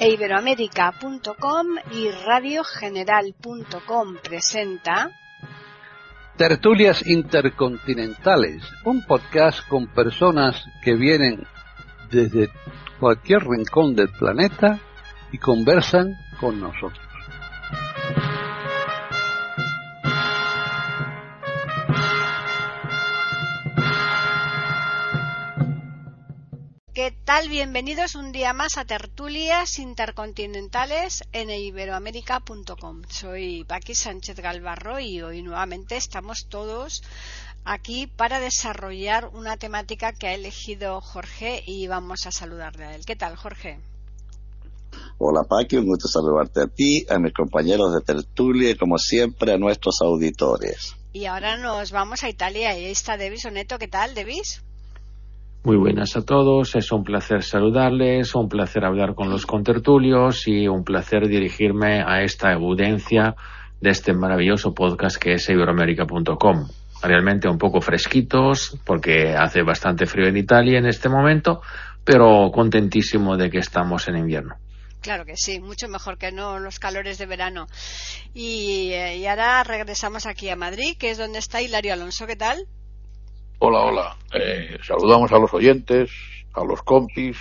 Iberoamerica.com y radiogeneral.com presenta Tertulias Intercontinentales, un podcast con personas que vienen desde cualquier rincón del planeta y conversan con nosotros. ¿Qué tal? Bienvenidos un día más a Tertulias Intercontinentales en Iberoamerica.com. Soy Paqui Sánchez Galvarro y hoy nuevamente estamos todos aquí para desarrollar una temática que ha elegido Jorge y vamos a saludarle a él. ¿Qué tal, Jorge? Hola, Paqui, un gusto saludarte a ti, a mis compañeros de tertulia y como siempre a nuestros auditores. Y ahora nos vamos a Italia y ahí está Devis Oneto. ¿Qué tal, Devis? Muy buenas a todos, es un placer saludarles, un placer hablar con los contertulios y un placer dirigirme a esta audiencia de este maravilloso podcast que es Iberoamerica.com. Realmente un poco fresquitos porque hace bastante frío en Italia en este momento, pero contentísimo de que estamos en invierno. Claro que sí, mucho mejor que no los calores de verano. Y ahora regresamos aquí a Madrid, que es donde está Hilario Alonso. ¿Qué tal? Hola. Saludamos a los oyentes, a los compis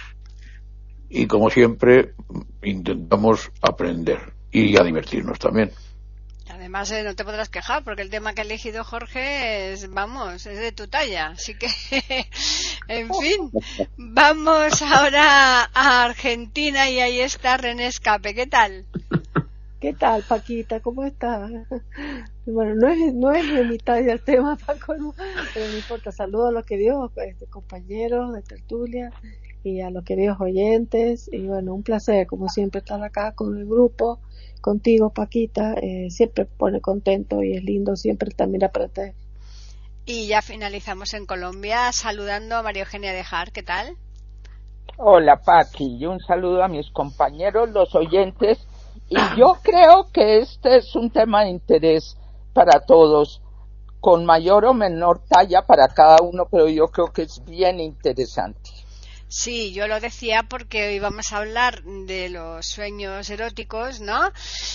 y como siempre intentamos aprender y a divertirnos también. Además no te podrás quejar porque el tema que ha elegido Jorge es de tu talla, así que en fin, vamos ahora a Argentina y ahí está René Escape. ¿Qué tal? ¿Qué tal, Paquita? ¿Cómo estás? Bueno, no es de mi talla el tema, Paco, no, pero no importa. Saludos a los queridos compañeros de tertulia y a los queridos oyentes. Y bueno, un placer, como siempre, estar acá con el grupo, contigo, Paquita. Siempre pone contento y es lindo siempre también aprender. Y ya finalizamos en Colombia saludando a María Eugenia Dejar. ¿Qué tal? Hola, Paqui, y un saludo a mis compañeros, los oyentes. Y yo creo que este es un tema de interés para todos, con mayor o menor talla para cada uno, pero yo creo que es bien interesante. Sí, yo lo decía porque hoy vamos a hablar de los sueños eróticos, ¿no?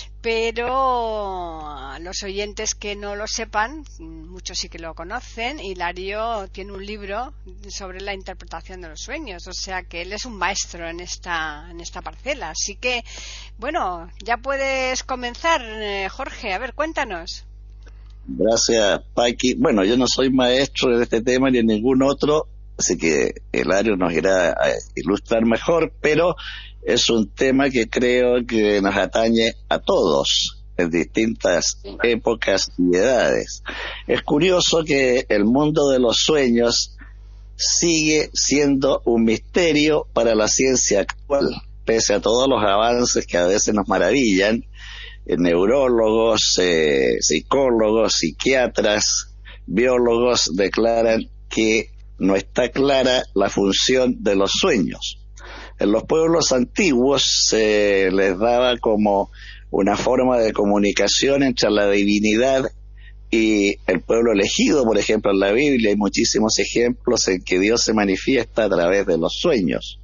Pero los oyentes que no lo sepan, muchos sí que lo conocen, Hilario tiene un libro sobre la interpretación de los sueños, o sea que él es un maestro en esta parcela. Así que, bueno, ya puedes comenzar, Jorge, a ver, cuéntanos. Gracias, Paqui. Bueno, yo no soy maestro en este tema ni en ningún otro, así que Hilario nos irá a ilustrar mejor, pero es un tema que creo que nos atañe a todos en distintas épocas y edades. Es curioso que el mundo de los sueños sigue siendo un misterio para la ciencia actual, pese a todos los avances que a veces nos maravillan. Neurólogos, psicólogos, psiquiatras, biólogos declaran que no está clara la función de los sueños. En los pueblos antiguos se les daba como una forma de comunicación entre la divinidad y el pueblo elegido. Por ejemplo, en la Biblia hay muchísimos ejemplos en que Dios se manifiesta a través de los sueños.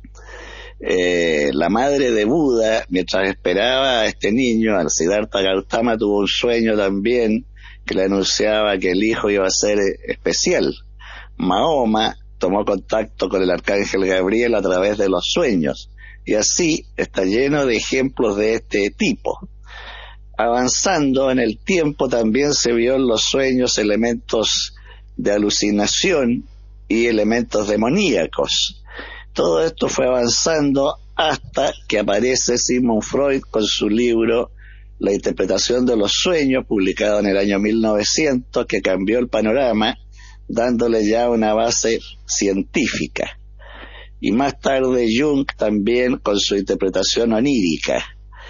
La madre de Buda, mientras esperaba a este niño, al Siddhartha Gautama, tuvo un sueño también que le anunciaba que el hijo iba a ser especial. Mahoma tomó contacto con el arcángel Gabriel a través de los sueños, y así está lleno de ejemplos de este tipo. Avanzando en el tiempo también se vio en los sueños elementos de alucinación y elementos demoníacos. Todo esto fue avanzando hasta que aparece Sigmund Freud con su libro La interpretación de los sueños, publicado en el año 1900, que cambió el panorama, dándole ya una base científica. Y más tarde Jung también con su interpretación onírica.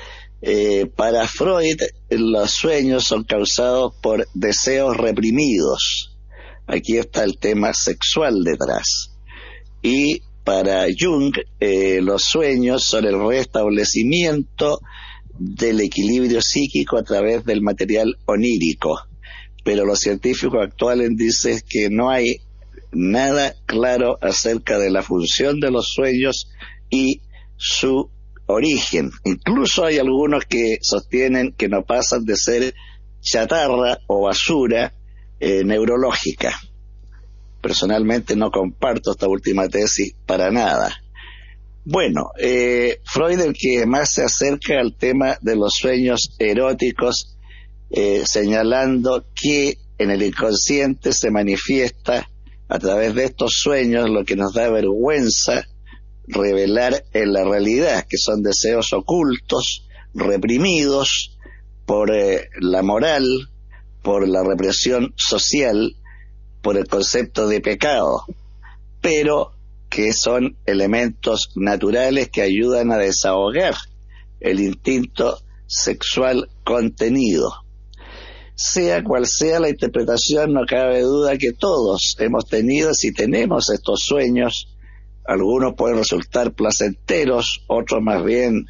Para Freud, los sueños son causados por deseos reprimidos. Aquí está el tema sexual detrás. Y para Jung, los sueños son el restablecimiento del equilibrio psíquico a través del material onírico. Pero los científicos actuales dicen que no hay nada claro acerca de la función de los sueños y su origen. Incluso hay algunos que sostienen que no pasan de ser chatarra o basura neurológica. Personalmente no comparto esta última tesis para nada. Bueno, Freud, el que más se acerca al tema de los sueños eróticos, señalando que en el inconsciente se manifiesta a través de estos sueños lo que nos da vergüenza revelar en la realidad, que son deseos ocultos, reprimidos por la moral, por la represión social, por el concepto de pecado, pero que son elementos naturales que ayudan a desahogar el instinto sexual contenido. Sea cual sea la interpretación, no cabe duda que todos hemos tenido, si tenemos estos sueños, algunos pueden resultar placenteros, otros más bien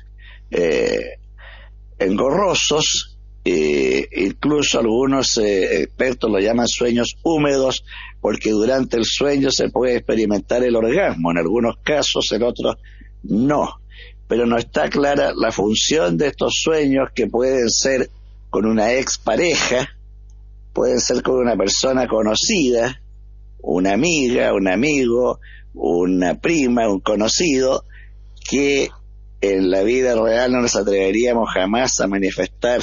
engorrosos, incluso algunos expertos lo llaman sueños húmedos, porque durante el sueño se puede experimentar el orgasmo, en algunos casos, en otros no. Pero no está clara la función de estos sueños, que pueden ser con una expareja, pueden ser con una persona conocida, una amiga, un amigo, una prima, un conocido, que en la vida real no nos atreveríamos jamás a manifestar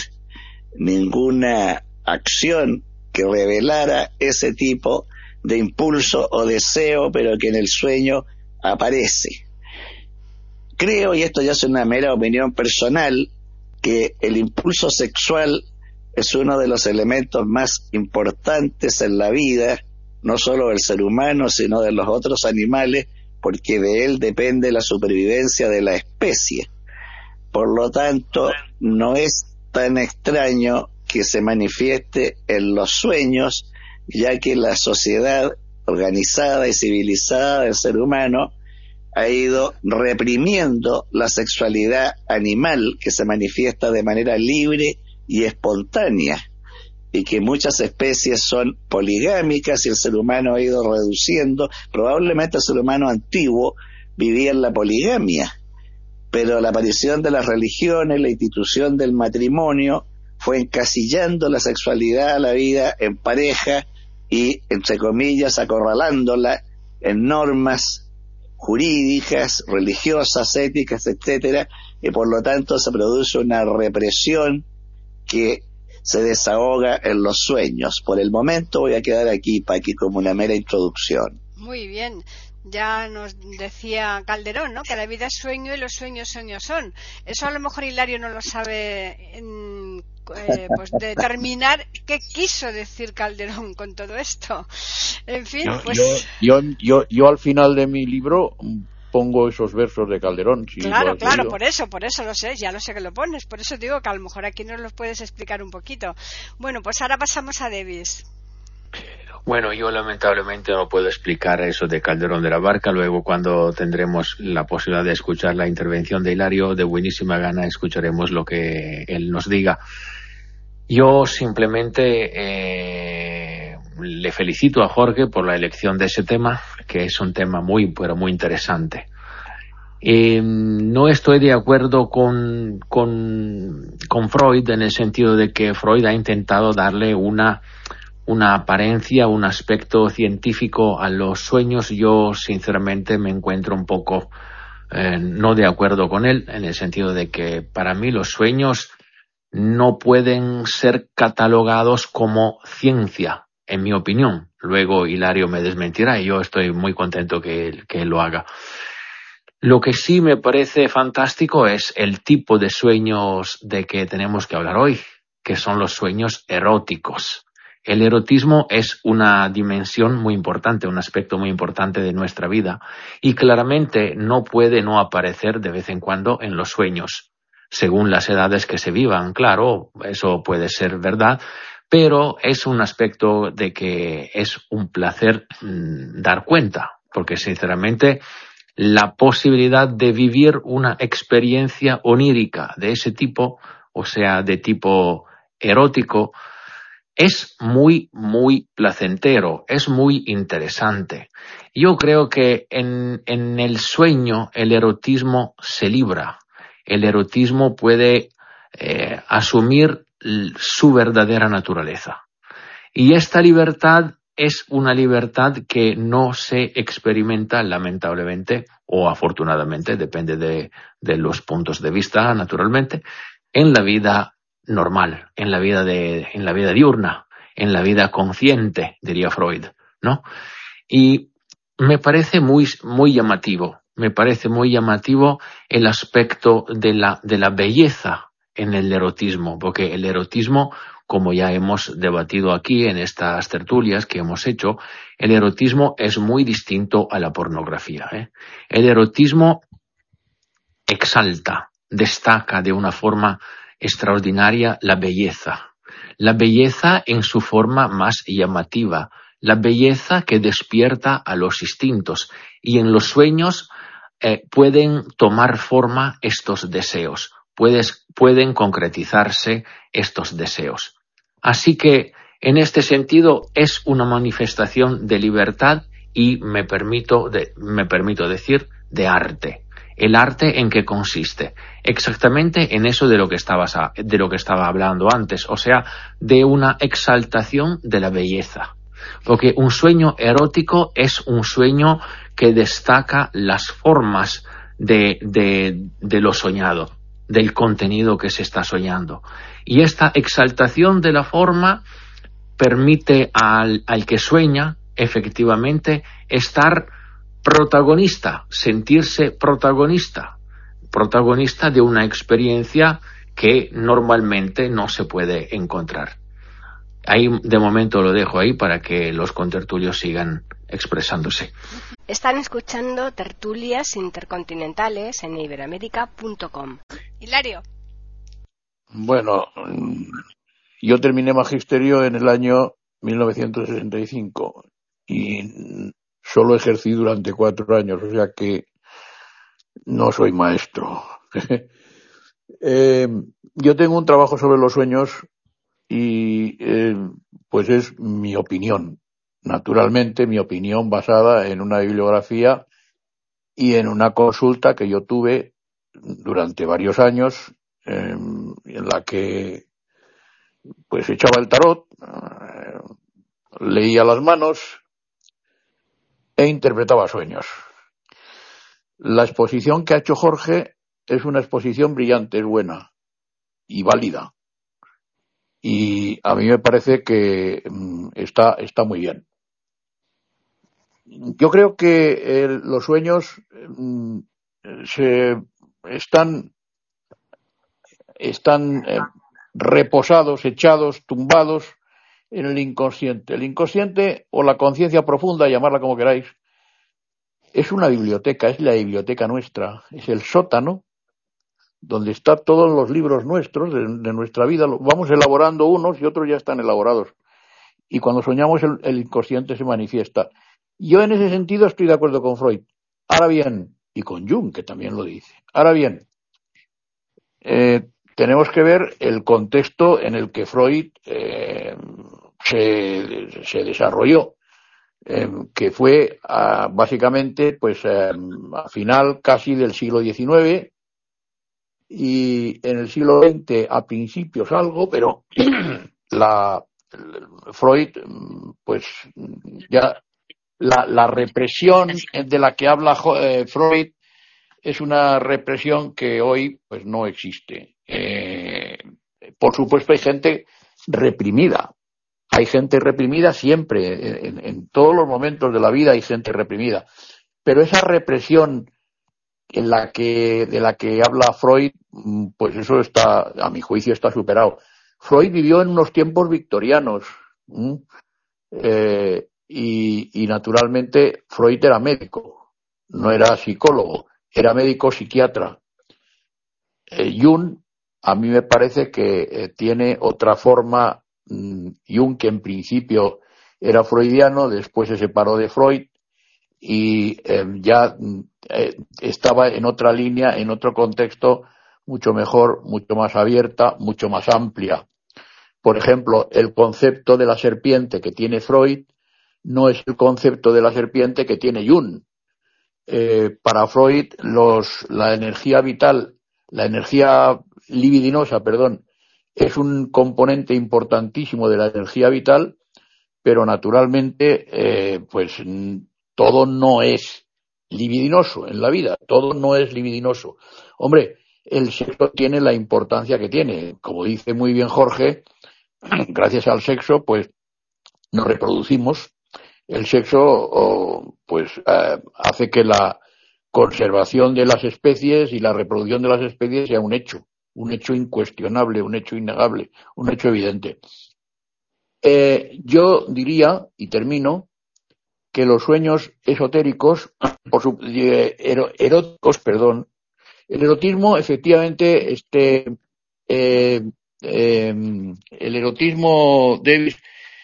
ninguna acción que revelara ese tipo de impulso o deseo, pero que en el sueño aparece. Creo, y esto ya es una mera opinión personal, que el impulso sexual es uno de los elementos más importantes en la vida, no solo del ser humano, sino de los otros animales, porque de él depende la supervivencia de la especie. Por lo tanto, no es tan extraño que se manifieste en los sueños, ya que la sociedad organizada y civilizada del ser humano ha ido reprimiendo la sexualidad animal, que se manifiesta de manera libre y espontánea, y que muchas especies son poligámicas y el ser humano ha ido reduciendo. Probablemente el ser humano antiguo vivía en la poligamia, pero la aparición de las religiones, la institución del matrimonio, fue encasillando la sexualidad a la vida en pareja y, entre comillas, acorralándola en normas jurídicas, religiosas, éticas, etcétera, y por lo tanto se produce una represión que se desahoga en los sueños. Por el momento voy a quedar aquí, Paqui, como una mera introducción. Muy bien. Ya nos decía Calderón, ¿no?, que la vida es sueño y los sueños sueños son. Eso a lo mejor Hilario no lo sabe pues determinar qué quiso decir Calderón con todo esto. En fin, yo al final de mi libro pongo esos versos de Calderón. Si claro, por eso lo sé, ya lo sé que lo pones. Por eso digo que a lo mejor aquí nos los puedes explicar un poquito. Bueno, pues ahora pasamos a Davis. Bueno, yo lamentablemente no puedo explicar eso de Calderón de la Barca. Luego, cuando tendremos la posibilidad de escuchar la intervención de Hilario, de buenísima gana escucharemos lo que él nos diga. Yo simplemente le felicito a Jorge por la elección de ese tema, que es un tema muy, pero muy interesante. No estoy de acuerdo con Freud, en el sentido de que Freud ha intentado darle una apariencia, un aspecto científico a los sueños. Yo sinceramente me encuentro un poco no de acuerdo con él, en el sentido de que para mí los sueños no pueden ser catalogados como ciencia, en mi opinión. Luego Hilario me desmentirá y yo estoy muy contento que él lo haga. Lo que sí me parece fantástico es el tipo de sueños de que tenemos que hablar hoy, que son los sueños eróticos. El erotismo es una dimensión muy importante, un aspecto muy importante de nuestra vida, y claramente no puede no aparecer de vez en cuando en los sueños, según las edades que se vivan. Claro, eso puede ser verdad, pero es un aspecto de que es un placer dar cuenta, porque sinceramente la posibilidad de vivir una experiencia onírica de ese tipo, o sea, de tipo erótico, es muy, muy placentero, es muy interesante. Yo creo que en el sueño el erotismo se libra. el erotismo puede asumir su verdadera naturaleza. Y esta libertad es una libertad que no se experimenta, lamentablemente, o afortunadamente, depende de los puntos de vista, naturalmente, en la vida normal, en la vida diurna, en la vida consciente, diría Freud, ¿no? Y me parece muy llamativo el aspecto de la belleza en el erotismo, porque el erotismo, como ya hemos debatido aquí en estas tertulias que hemos hecho, el erotismo es muy distinto a la pornografía, ¿eh? El erotismo exalta, destaca de una forma extraordinaria la belleza en su forma más llamativa, la belleza que despierta a los instintos, y en los sueños pueden tomar forma estos deseos, pueden concretizar estos deseos. Así que, en este sentido, es una manifestación de libertad y me permito decir de arte. ¿El arte en qué consiste? Exactamente en eso de lo que estaba hablando antes, o sea, de una exaltación de la belleza. Porque un sueño erótico es un sueño que destaca las formas de lo soñado, del contenido que se está soñando. Y esta exaltación de la forma permite al que sueña, efectivamente, estar protagonista, sentirse protagonista de una experiencia que normalmente no se puede encontrar. Ahí, de momento, lo dejo ahí para que los contertulios sigan expresándose. Están escuchando Tertulias Intercontinentales en iberoamerica.com. Hilario. Bueno, yo terminé magisterio en el año 1965 y solo ejercí durante 4 años, o sea que no soy maestro. Yo tengo un trabajo sobre los sueños y pues es mi opinión, naturalmente mi opinión basada en una bibliografía y en una consulta que yo tuve durante varios años, en la que pues echaba el tarot, leía las manos e interpretaba sueños. La exposición que ha hecho Jorge es una exposición brillante, es buena y válida. Y a mí me parece que está muy bien. Yo creo que los sueños están reposados, echados, tumbados en el inconsciente. El inconsciente, o la conciencia profunda, llamarla como queráis, es una biblioteca, es la biblioteca nuestra, es el sótano donde están todos los libros nuestros de nuestra vida. Vamos elaborando unos y otros ya están elaborados. Y cuando soñamos el inconsciente se manifiesta. Yo en ese sentido estoy de acuerdo con Freud. Ahora bien, y con Jung, que también lo dice. Ahora bien, tenemos que ver el contexto en el que Freud se desarrolló, que fue básicamente pues a final casi del siglo XIX, y en el siglo XX a principios algo, pero Freud, pues ya la represión de la que habla Freud es una represión que hoy pues no existe. Por supuesto hay gente reprimida. Hay gente reprimida siempre, en todos los momentos de la vida hay gente reprimida. Pero esa represión de la que habla Freud, pues eso está, a mi juicio, está superado. Freud vivió en unos tiempos victorianos, y naturalmente Freud era médico, no era psicólogo, era médico psiquiatra. Jung, a mí me parece que tiene otra forma. Jung, que en principio era freudiano, después se separó de Freud y ya estaba en otra línea, en otro contexto mucho mejor, mucho más abierta, mucho más amplia. Por ejemplo, el concepto de la serpiente que tiene Freud no es el concepto de la serpiente que tiene Jung. Para Freud la energía vital, La energía libidinosa, es un componente importantísimo de la energía vital, pero naturalmente, pues todo no es libidinoso en la vida, todo no es libidinoso. Hombre, el sexo tiene la importancia que tiene. Como dice muy bien Jorge, gracias al sexo, pues nos reproducimos. El sexo, hace que la conservación de las especies y la reproducción de las especies sea un hecho incuestionable, un hecho innegable, un hecho evidente. Yo diría, y termino, que los sueños esotéricos, eróticos, el erotismo, efectivamente, el erotismo, Davis,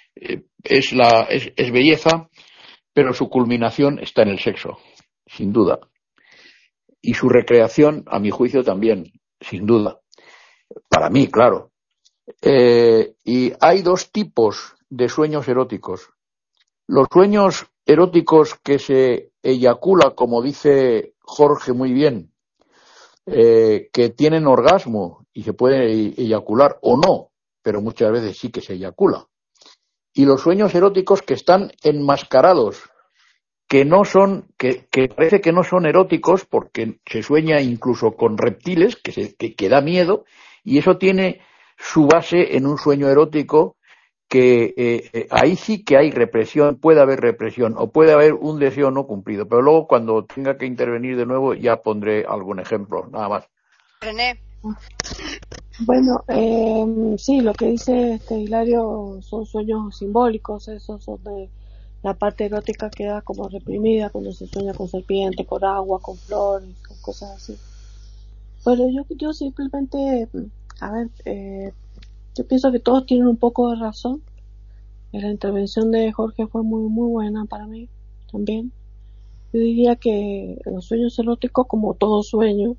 es belleza, pero su culminación está en el sexo, sin duda. Y su recreación, a mi juicio, también, sin duda. Para mí, claro. Y hay dos tipos de sueños eróticos. Los sueños eróticos que se eyacula, como dice Jorge muy bien, que tienen orgasmo y se puede eyacular o no, pero muchas veces sí que se eyacula. Y los sueños eróticos que están enmascarados, que parece que no son eróticos porque se sueña incluso con reptiles, que da miedo, y eso tiene su base en un sueño erótico que ahí sí que hay represión, puede haber represión o puede haber un deseo no cumplido, pero luego cuando tenga que intervenir de nuevo ya pondré algún ejemplo, nada más. René. Bueno, sí, lo que dice Hilario son sueños simbólicos, esos son de la parte erótica queda como reprimida cuando se sueña con serpiente, con agua, con flores, con cosas así. Pero yo simplemente, a ver, yo pienso que todos tienen un poco de razón. La intervención de Jorge fue muy muy buena para mí también. Yo diría que los sueños eróticos, como todo sueño,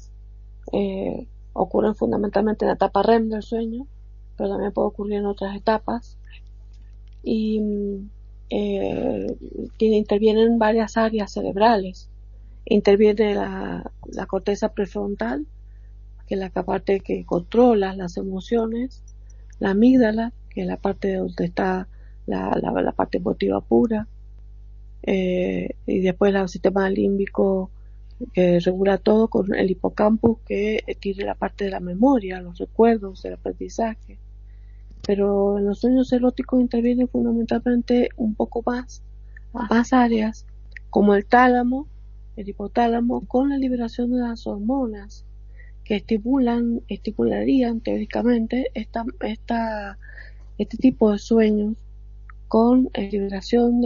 ocurren fundamentalmente en la etapa REM del sueño, pero también puede ocurrir en otras etapas. Y intervienen varias áreas cerebrales. Interviene la corteza prefrontal, que es la parte que controla las emociones, la amígdala, que es la parte donde está la parte emotiva pura, y después el sistema límbico que regula todo, con el hipocampus que tiene la parte de la memoria, los recuerdos, el aprendizaje. Pero en los sueños eróticos intervienen fundamentalmente un poco más áreas, como el tálamo, el hipotálamo, con la liberación de las hormonas que estimularían teóricamente este tipo de sueños, con liberación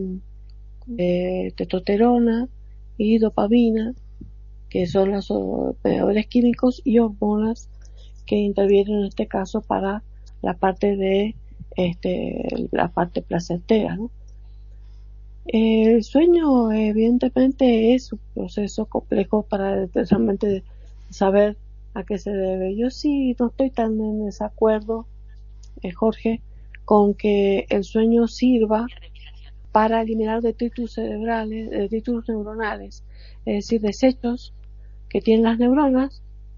de testosterona y dopamina, que son los mediadores químicos y hormonas que intervienen en este caso para la parte de la parte placentera, ¿no? El sueño evidentemente es un proceso complejo para realmente saber a qué se debe. Yo sí no estoy tan en desacuerdo, Jorge, con que el sueño sirva para eliminar detritus cerebrales, detritus neuronales, es decir, desechos que tienen las neuronas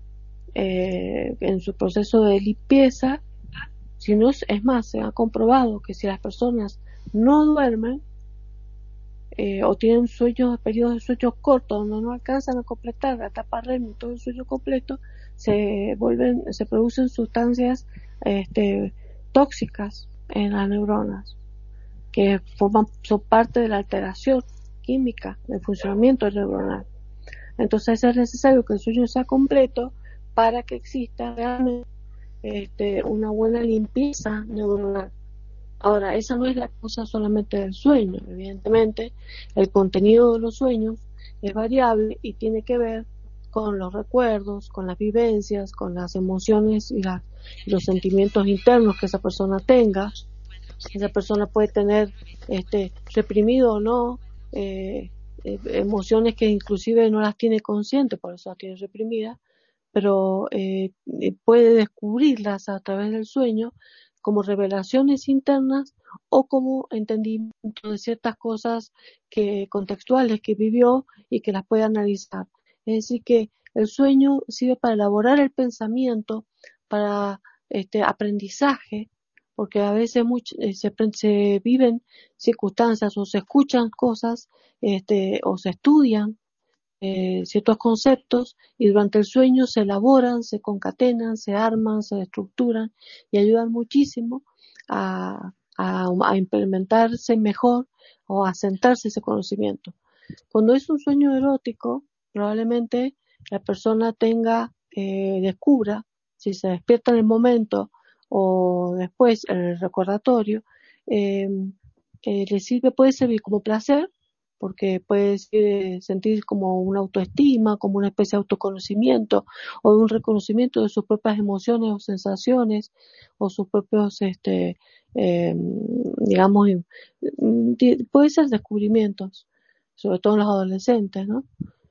en su proceso de limpieza. Si no es más, se ha comprobado que si las personas no duermen o tienen periodos de sueños cortos donde no alcanzan a completar la etapa REM y todo el sueño completo, se producen sustancias tóxicas en las neuronas que son parte de la alteración química del funcionamiento neuronal. Entonces es necesario que el sueño sea completo para que exista realmente una buena limpieza neuronal. Ahora, esa no es la cosa solamente del sueño. Evidentemente, el contenido de los sueños es variable y tiene que ver con los recuerdos, con las vivencias, con las emociones y los sentimientos internos que esa persona tenga. Esa persona puede tener reprimido o no emociones que inclusive no las tiene conscientes, por eso las tiene reprimidas, pero puede descubrirlas a través del sueño como revelaciones internas o como entendimiento de ciertas cosas contextuales que vivió y que las puede analizar. Es decir, que El sueño sirve para elaborar el pensamiento, para aprendizaje, porque a veces se viven circunstancias o se escuchan cosas o se estudian ciertos conceptos y durante el sueño se elaboran, se concatenan, se arman, se estructuran y ayudan muchísimo a implementarse mejor o a sentarse ese conocimiento. Cuando es un sueño erótico, probablemente la persona descubra, si se despierta en el momento o después en el recordatorio, puede servir como placer, porque puede sentir como una autoestima, como una especie de autoconocimiento o de un reconocimiento de sus propias emociones o sensaciones o sus propios, digamos, puede ser descubrimientos, sobre todo en los adolescentes, ¿no?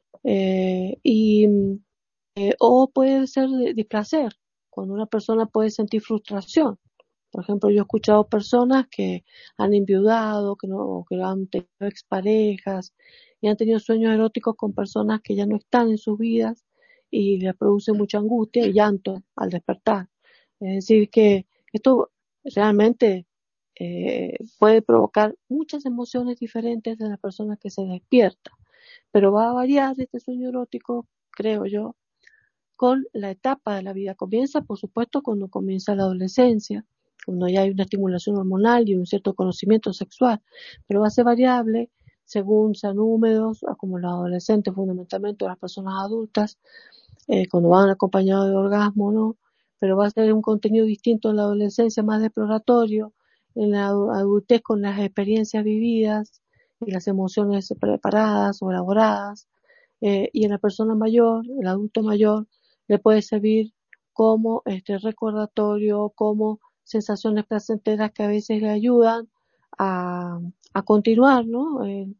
O puede ser de placer, cuando una persona puede sentir frustración. Por ejemplo, yo he escuchado personas que han enviudado, que han tenido exparejas y han tenido sueños eróticos con personas que ya no están en sus vidas y les produce mucha angustia y llanto al despertar. Es decir, que esto realmente puede provocar muchas emociones diferentes de la persona que se despierta, pero va a variar este sueño erótico, creo yo, con la etapa de la vida. Comienza, por supuesto, cuando comienza la adolescencia, cuando ya hay una estimulación hormonal y un cierto conocimiento sexual, pero va a ser variable según sean húmedos, como los adolescentes fundamentalmente, o las personas adultas, cuando van acompañados de orgasmo, ¿no? Pero va a ser un contenido distinto en la adolescencia, más exploratorio, en la adultez con las experiencias vividas y las emociones preparadas o elaboradas, y en la persona mayor, el adulto mayor, le puede servir como recordatorio, como sensaciones placenteras que a veces le ayudan a continuar, ¿no?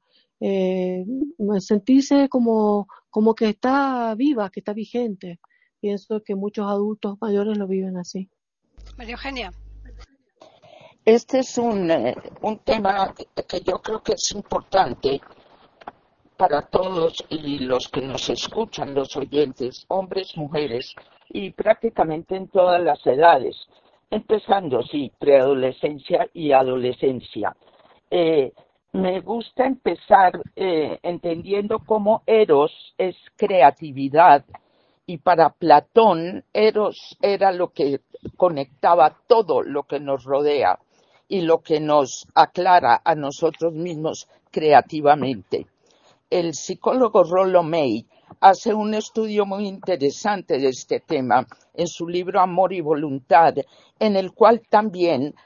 Sentirse como que está viva, que está vigente. Pienso que muchos adultos mayores lo viven así. María Eugenia. Este es un tema que yo creo que es importante para todos y los que nos escuchan, los oyentes, hombres, mujeres, y prácticamente en todas las edades, empezando, sí, preadolescencia y adolescencia. Me gusta empezar entendiendo cómo Eros es creatividad, y para Platón, Eros era lo que conectaba todo lo que nos rodea y lo que nos aclara a nosotros mismos creativamente. El psicólogo Rollo May hace un estudio muy interesante de este tema en su libro Amor y Voluntad, en el cual también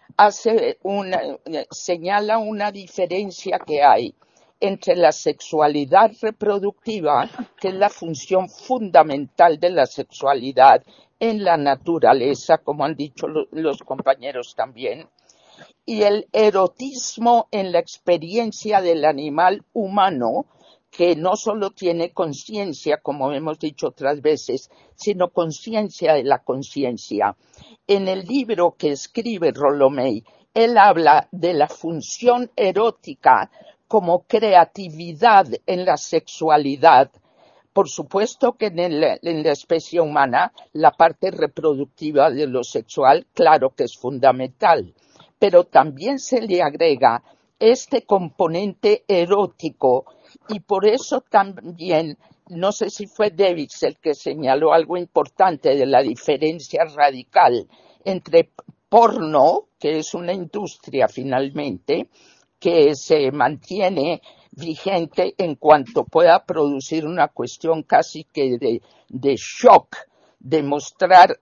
señala una diferencia que hay entre la sexualidad reproductiva, que es la función fundamental de la sexualidad en la naturaleza, como han dicho los compañeros también, y el erotismo en la experiencia del animal humano, que no solo tiene conciencia, como hemos dicho otras veces, sino conciencia de la conciencia. En el libro que escribe Rollo May, él habla de la función erótica como creatividad en la sexualidad. Por supuesto que en la especie humana la parte reproductiva de lo sexual, claro que es fundamental, pero también se le agrega este componente erótico, y por eso también, no sé si fue Davis el que señaló algo importante de la diferencia radical entre porno, que es una industria finalmente, que se mantiene vigente en cuanto pueda producir una cuestión casi que de shock, de mostrar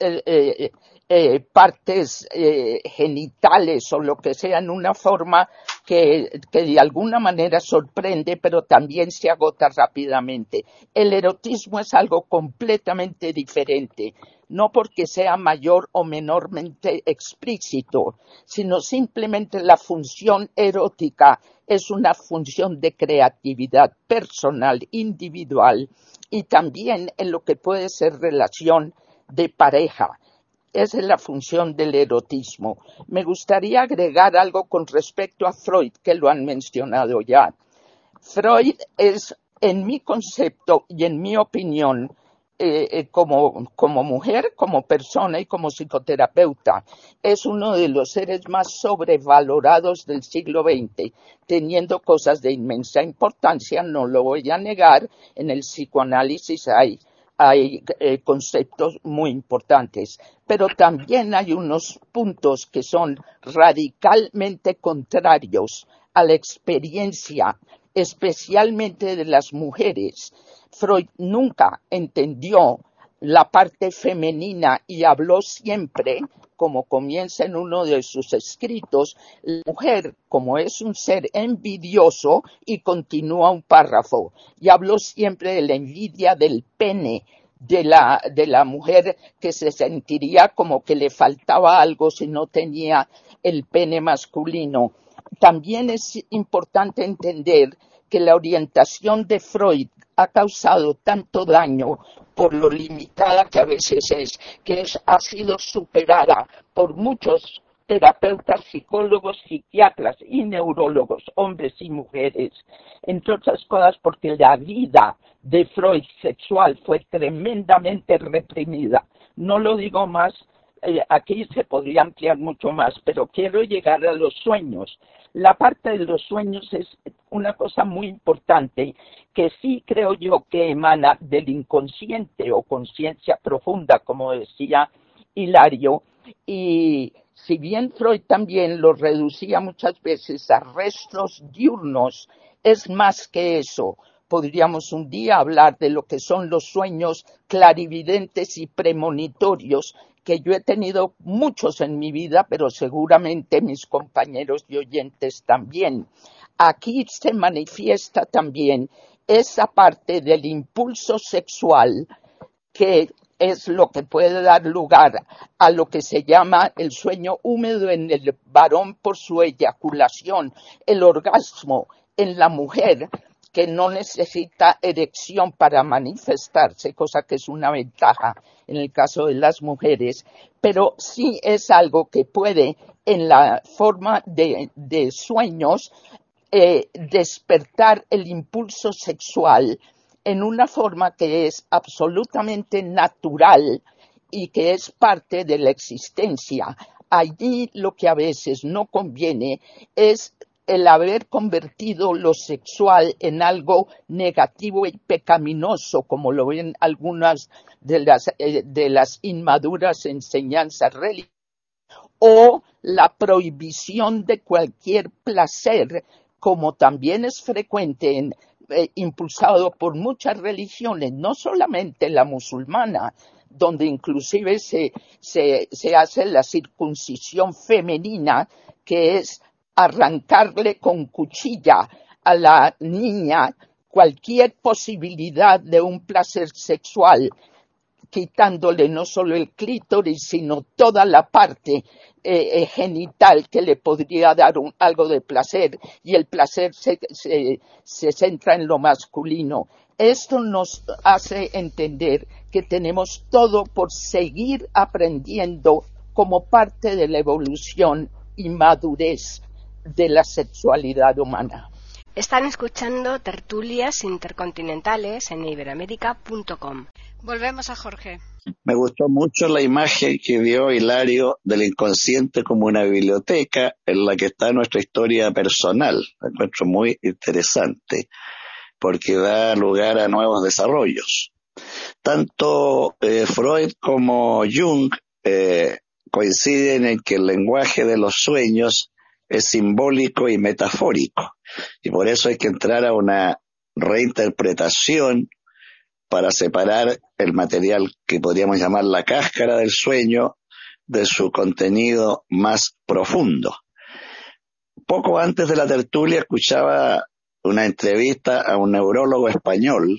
partes genitales o lo que sea en una forma que de alguna manera sorprende, pero también se agota rápidamente. El erotismo es algo completamente diferente, no porque sea mayor o menormente explícito, sino simplemente la función erótica es una función de creatividad personal, individual, y también en lo que puede ser relación de pareja. Esa es la función del erotismo. Me gustaría agregar algo con respecto a Freud, que lo han mencionado ya. Freud es, en mi concepto y en mi opinión, como mujer, como persona y como psicoterapeuta. Es uno de los seres más sobrevalorados del siglo XX, teniendo cosas de inmensa importancia, no lo voy a negar. En el psicoanálisis hay conceptos muy importantes, pero también hay unos puntos que son radicalmente contrarios a la experiencia, especialmente de las mujeres. Freud nunca entendió la parte femenina y habló siempre, como comienza en uno de sus escritos, la mujer como es un ser envidioso, y continúa un párrafo, y habló siempre de la envidia del pene de la mujer, que se sentiría como que le faltaba algo si no tenía el pene masculino. También es importante entender que la orientación de Freud ha causado tanto daño por lo limitada que a veces es, que ha sido superada por muchos terapeutas, psicólogos, psiquiatras y neurólogos, hombres y mujeres, entre otras cosas porque la vida de Freud sexual fue tremendamente reprimida. No lo digo más, aquí se podría ampliar mucho más, pero quiero llegar a los sueños. La parte de los sueños es una cosa muy importante que sí creo yo que emana del inconsciente o conciencia profunda, como decía Hilario, y si bien Freud también lo reducía muchas veces a restos diurnos, es más que eso. Podríamos un día hablar de lo que son los sueños clarividentes y premonitorios, que yo he tenido muchos en mi vida, pero seguramente mis compañeros y oyentes también. Aquí se manifiesta también esa parte del impulso sexual que es lo que puede dar lugar a lo que se llama el sueño húmedo en el varón por su eyaculación, el orgasmo en la mujer, que no necesita erección para manifestarse, cosa que es una ventaja en el caso de las mujeres, pero sí es algo que puede, en la forma de sueños, despertar el impulso sexual en una forma que es absolutamente natural y que es parte de la existencia. Allí lo que a veces no conviene es el haber convertido lo sexual en algo negativo y pecaminoso, como lo ven algunas de las inmaduras enseñanzas religiosas, o la prohibición de cualquier placer, como también es frecuente impulsado por muchas religiones, no solamente la musulmana, donde inclusive se hace la circuncisión femenina, que es arrancarle con cuchilla a la niña cualquier posibilidad de un placer sexual, quitándole no solo el clítoris, sino toda la parte genital que le podría dar algo de placer, y el placer se centra en lo masculino. Esto nos hace entender que tenemos todo por seguir aprendiendo como parte de la evolución y madurez de la sexualidad humana. Están escuchando Tertulias Intercontinentales en iberoamerica.com. Volvemos a Jorge. Me gustó mucho la imagen que dio Hilario del inconsciente como una biblioteca en la que está nuestra historia personal. La encuentro muy interesante porque da lugar a nuevos desarrollos. Tanto Freud como Jung coinciden en que el lenguaje de los sueños es simbólico y metafórico, y por eso hay que entrar a una reinterpretación para separar el material que podríamos llamar la cáscara del sueño de su contenido más profundo. Poco antes de la tertulia escuchaba una entrevista a un neurólogo español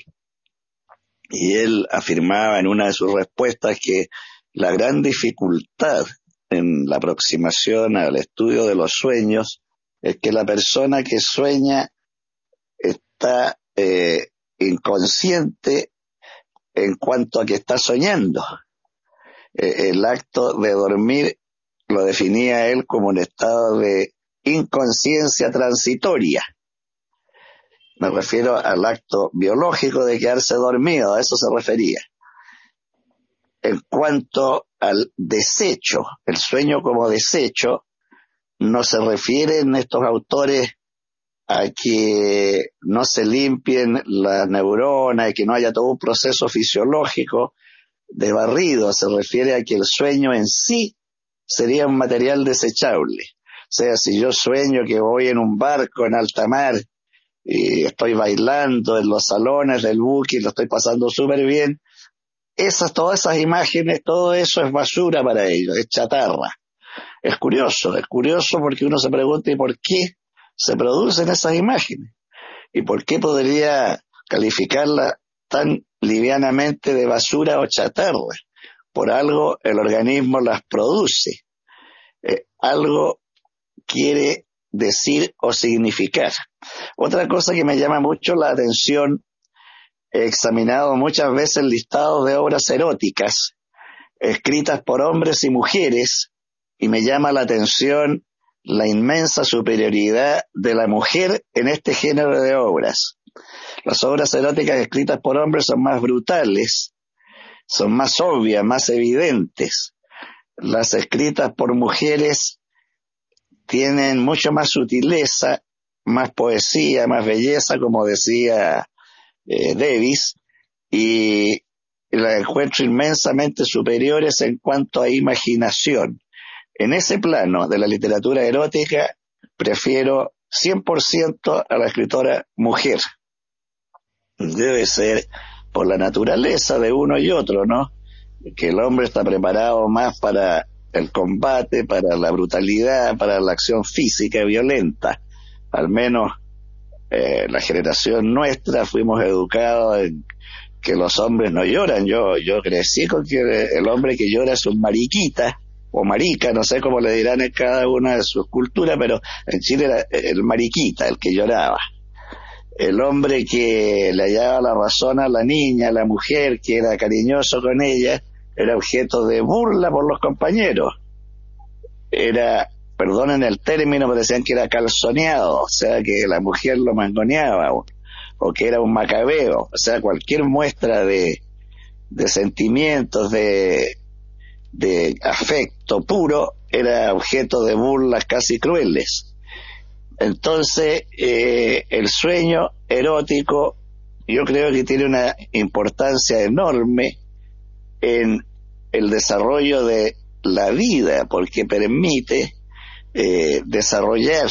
y él afirmaba en una de sus respuestas que la gran dificultad en la aproximación al estudio de los sueños es que la persona que sueña está inconsciente en cuanto a que está soñando. El acto de dormir lo definía él como un estado de inconsciencia transitoria. Me refiero al acto biológico de quedarse dormido, a eso se refería. en cuanto al desecho, el sueño como desecho, no se refieren estos autores a que no se limpien las neuronas y que no haya todo un proceso fisiológico de barrido, se refiere a que el sueño en sí sería un material desechable. O sea, si yo sueño que voy en un barco en alta mar y estoy bailando en los salones del buque y lo estoy pasando súper bien, todas esas imágenes, todo eso es basura para ellos, es chatarra. Es curioso porque uno se pregunta ¿y por qué se producen esas imágenes? ¿Y por qué podría calificarla tan livianamente de basura o chatarra? Por algo el organismo las produce. Algo quiere decir o significar. Otra cosa que me llama mucho la atención, he examinado muchas veces listados de obras eróticas escritas por hombres y mujeres, y me llama la atención la inmensa superioridad de la mujer en este género de obras. Las obras eróticas escritas por hombres son más brutales, son más obvias, más evidentes. Las escritas por mujeres tienen mucho más sutileza, más poesía, más belleza, como decía Davis, y las encuentro inmensamente superiores en cuanto a imaginación. En ese plano de la literatura erótica prefiero 100% a la escritora mujer. Debe ser por la naturaleza de uno y otro, ¿no? Que el hombre está preparado más para el combate, para la brutalidad, para la acción física violenta. Al menos la generación nuestra fuimos educados en que los hombres no lloran. Yo crecí con que el hombre que llora es un mariquita o marica, no sé cómo le dirán en cada una de sus culturas, pero en Chile era el mariquita, el que lloraba. El hombre que le hallaba la razón a la niña, a la mujer, que era cariñoso con ella, era objeto de burla por los compañeros. Era, perdonen el término, pero decían que era calzoneado, o sea que la mujer lo mangoneaba, o que era un macabeo, o sea, cualquier muestra de sentimientos, de afecto puro, era objeto de burlas casi crueles. Entonces, el sueño erótico yo creo que tiene una importancia enorme en el desarrollo de la vida, porque permite desarrollar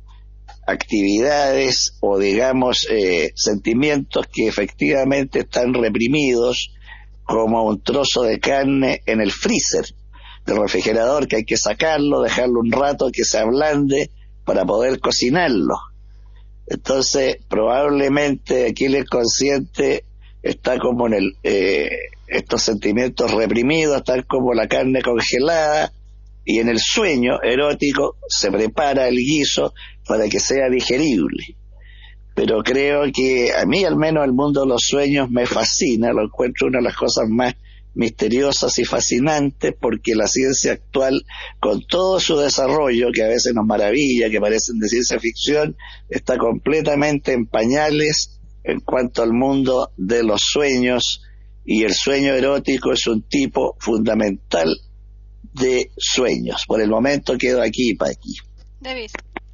actividades o digamos sentimientos que efectivamente están reprimidos, como un trozo de carne en el freezer del refrigerador, que hay que sacarlo, dejarlo un rato que se ablande para poder cocinarlo. Entonces probablemente aquí el inconsciente está como en estos sentimientos reprimidos, tal como la carne congelada, y en el sueño erótico se prepara el guiso para que sea digerible. Pero creo que a mí al menos el mundo de los sueños me fascina, lo encuentro una de las cosas más misteriosas y fascinantes, porque la ciencia actual, con todo su desarrollo, que a veces nos maravilla, que parecen de ciencia ficción, está completamente en pañales en cuanto al mundo de los sueños, y el sueño erótico es un tipo fundamental de sueños. Por el momento quedo aquí, Paqui. David.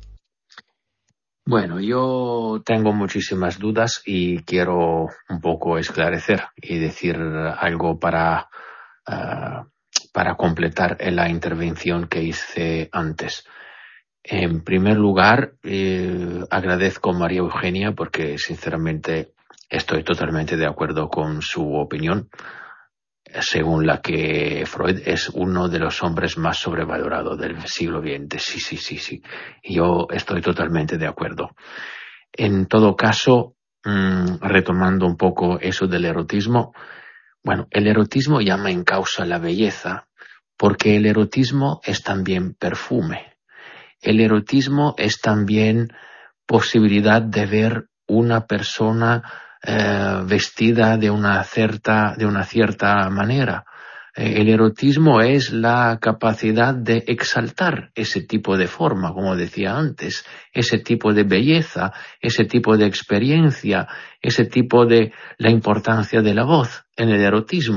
Bueno, yo tengo muchísimas dudas y quiero un poco esclarecer y decir algo para completar la intervención que hice antes. En primer lugar, agradezco a María Eugenia porque sinceramente estoy totalmente de acuerdo con su opinión, según la que Freud es uno de los hombres más sobrevalorados del siglo XX. Sí. Yo estoy totalmente de acuerdo. En todo caso, retomando un poco eso del erotismo, bueno, el erotismo llama en causa la belleza, porque el erotismo es también perfume. El erotismo es también posibilidad de ver una persona vestida de una cierta manera. El erotismo es la capacidad de exaltar ese tipo de forma, como decía antes, ese tipo de belleza, ese tipo de experiencia, ese tipo de la importancia de la voz en el erotismo.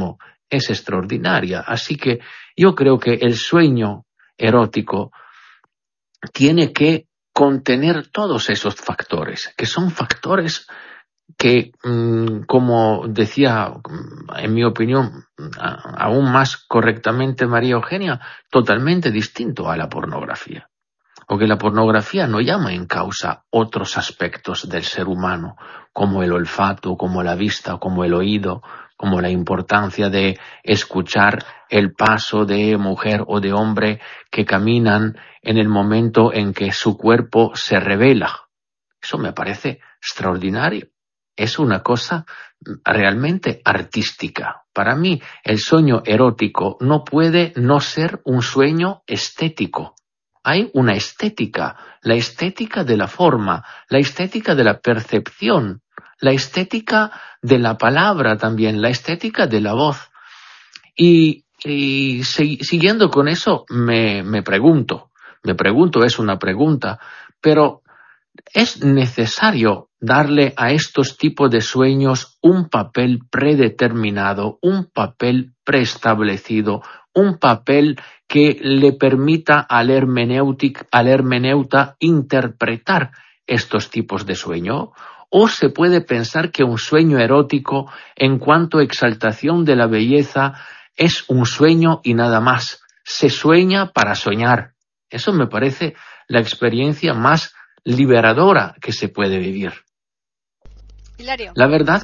es extraordinaria. Así que yo creo que el sueño erótico tiene que contener todos esos factores, que son factores que, como decía, en mi opinión, aún más correctamente María Eugenia, totalmente distinto a la pornografía. Porque la pornografía no llama en causa otros aspectos del ser humano, como el olfato, como la vista, como el oído, como la importancia de escuchar el paso de mujer o de hombre que caminan en el momento en que su cuerpo se revela. Eso me parece extraordinario. Es una cosa realmente artística. Para mí, el sueño erótico no puede no ser un sueño estético. Hay una estética, la estética de la forma, la estética de la percepción, la estética de la palabra también, la estética de la voz. Y siguiendo con eso, me pregunto, es una pregunta, pero ¿es necesario darle a estos tipos de sueños un papel predeterminado, un papel preestablecido, un papel que le permita al hermeneuta interpretar estos tipos de sueño? ¿O se puede pensar que un sueño erótico, en cuanto a exaltación de la belleza, es un sueño y nada más? Se sueña para soñar. Eso me parece la experiencia más liberadora que se puede vivir. Hilario. La verdad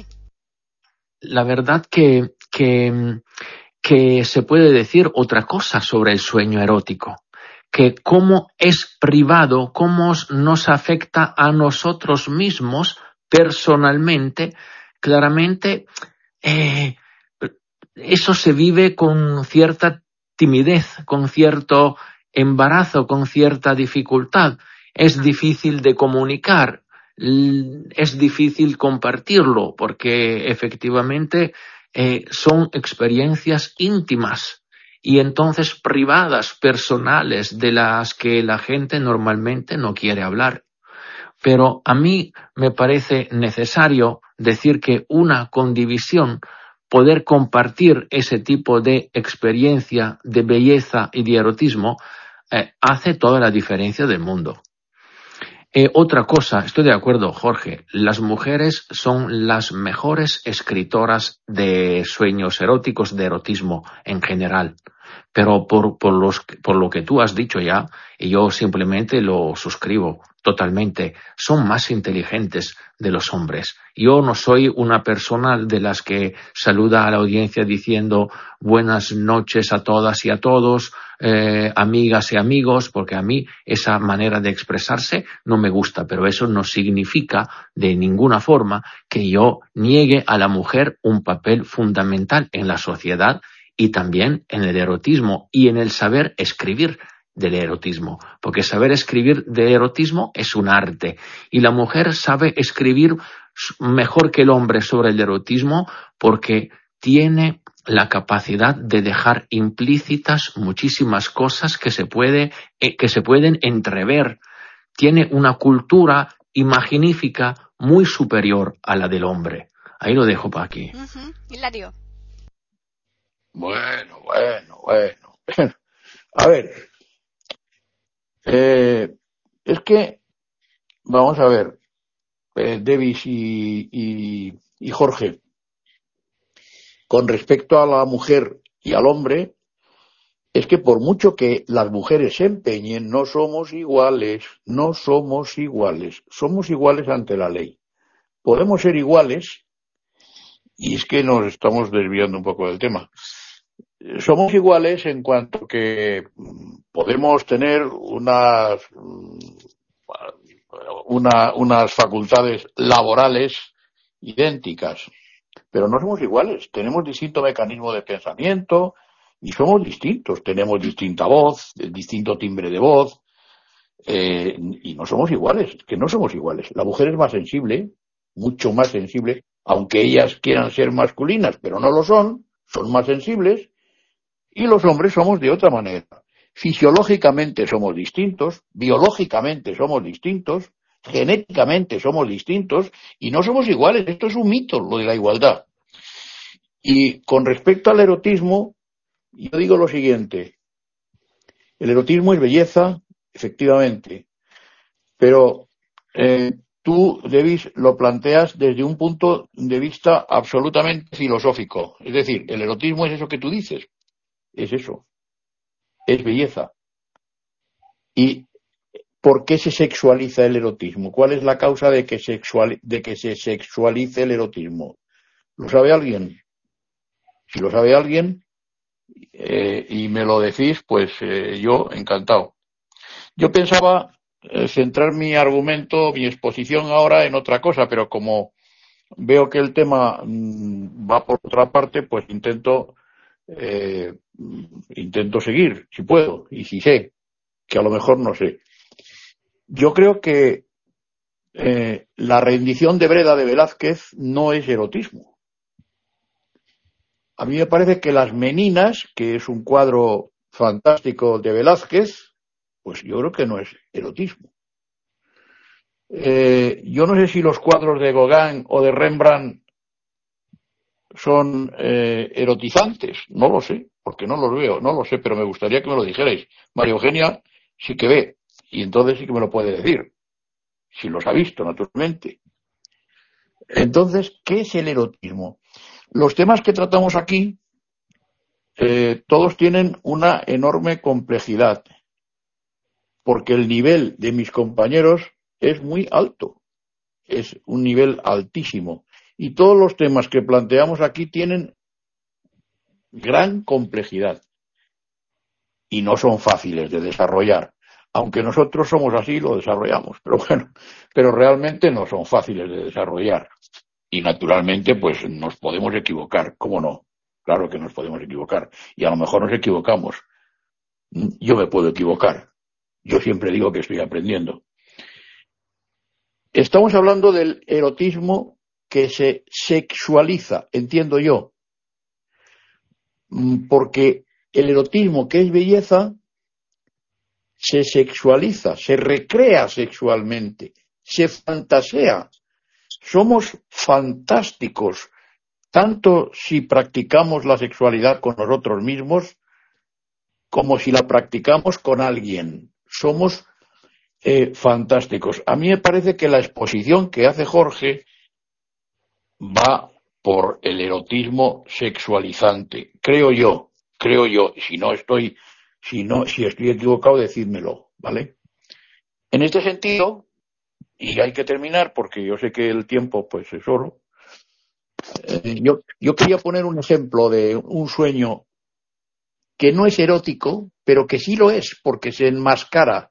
que se puede decir otra cosa sobre el sueño erótico, que cómo es privado, cómo nos afecta a nosotros mismos personalmente, claramente eso se vive con cierta timidez, con cierto embarazo, con cierta dificultad. Es difícil de comunicar, es difícil compartirlo, porque efectivamente son experiencias íntimas y entonces privadas, personales, de las que la gente normalmente no quiere hablar. Pero a mí me parece necesario decir que una condivisión, poder compartir ese tipo de experiencia de belleza y de erotismo, hace toda la diferencia del mundo. Otra cosa, estoy de acuerdo, Jorge, las mujeres son las mejores escritoras de sueños eróticos, de erotismo en general. Pero por lo que tú has dicho ya, y yo simplemente lo suscribo totalmente, son más inteligentes de los hombres. Yo no soy una persona de las que saluda a la audiencia diciendo buenas noches a todas y a todos, amigas y amigos, porque a mí esa manera de expresarse no me gusta, pero eso no significa de ninguna forma que yo niegue a la mujer un papel fundamental en la sociedad y también en el erotismo y en el saber escribir del erotismo, porque saber escribir de erotismo es un arte y la mujer sabe escribir mejor que el hombre sobre el erotismo porque tiene la capacidad de dejar implícitas muchísimas cosas que se pueden entrever. Tiene una cultura imaginífica muy superior a la del hombre. Ahí lo dejo para aquí. Hilario. Bueno. A ver, es que, vamos a ver, Davis y Jorge, con respecto a la mujer y al hombre, es que por mucho que las mujeres se empeñen, no somos iguales, somos iguales ante la ley. Podemos ser iguales, y es que nos estamos desviando un poco del tema. Somos iguales en cuanto que podemos tener unas facultades laborales idénticas, pero no somos iguales. Tenemos distinto mecanismo de pensamiento y somos distintos. Tenemos distinta voz, distinto timbre de voz, y no somos iguales. Que no somos iguales. La mujer es más sensible, mucho más sensible, aunque ellas quieran ser masculinas, pero no lo son más sensibles. Y los hombres somos de otra manera. Fisiológicamente somos distintos, biológicamente somos distintos, genéticamente somos distintos y no somos iguales. Esto es un mito, lo de la igualdad. Y con respecto al erotismo, yo digo lo siguiente. El erotismo es belleza, efectivamente, pero tú, Davis, lo planteas desde un punto de vista absolutamente filosófico. Es decir, el erotismo es eso que tú dices. Es eso. Es belleza. ¿Y por qué se sexualiza el erotismo? ¿Cuál es la causa de que se sexualice el erotismo? ¿Lo sabe alguien? Si lo sabe alguien y me lo decís, pues yo encantado. Yo pensaba centrar mi argumento, mi exposición ahora en otra cosa, pero como veo que el tema va por otra parte, pues intento seguir, si puedo, y si sé, que a lo mejor no sé. Yo creo que la rendición de Breda de Velázquez no es erotismo. A mí me parece que Las Meninas, que es un cuadro fantástico de Velázquez, pues yo creo que no es erotismo. Yo no sé si los cuadros de Gauguin o de Rembrandt son erotizantes, no lo sé, porque no los veo, no lo sé, pero me gustaría que me lo dijerais. María Eugenia sí que ve, y entonces sí que me lo puede decir, si los ha visto, naturalmente. Entonces, ¿qué es el erotismo? Los temas que tratamos aquí, todos tienen una enorme complejidad, porque el nivel de mis compañeros es muy alto, es un nivel altísimo, y todos los temas que planteamos aquí tienen gran complejidad y no son fáciles de desarrollar, aunque nosotros somos así, lo desarrollamos, pero bueno, pero realmente no son fáciles de desarrollar. Y naturalmente, pues nos podemos equivocar, ¿cómo no? Claro que nos podemos equivocar. Y a lo mejor nos equivocamos. Yo me puedo equivocar. Yo siempre digo que estoy aprendiendo. Estamos hablando del erotismo que se sexualiza, entiendo yo. Porque el erotismo, que es belleza, se sexualiza, se recrea sexualmente, se fantasea. Somos fantásticos, tanto si practicamos la sexualidad con nosotros mismos como si la practicamos con alguien. Somos fantásticos. A mí me parece que la exposición que hace Jorge va por el erotismo sexualizante. Creo yo. Si estoy equivocado, decídmelo, ¿vale? En este sentido, y hay que terminar porque yo sé que el tiempo pues es oro, yo quería poner un ejemplo de un sueño que no es erótico, pero que sí lo es, porque se enmascara.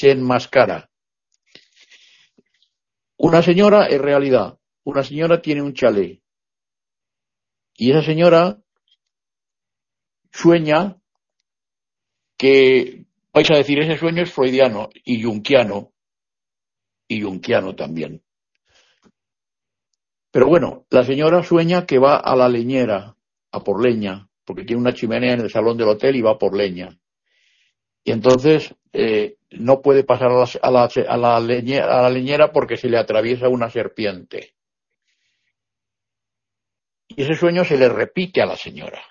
Una señora, en realidad, una señora tiene un chalet, y esa señora sueña que, vais a decir, ese sueño es freudiano y junquiano también. Pero bueno, la señora sueña que va a la leñera, a por leña, porque tiene una chimenea en el salón del hotel y va por leña. Y entonces no puede pasar a la leñera porque se le atraviesa una serpiente. Y ese sueño se le repite a la señora.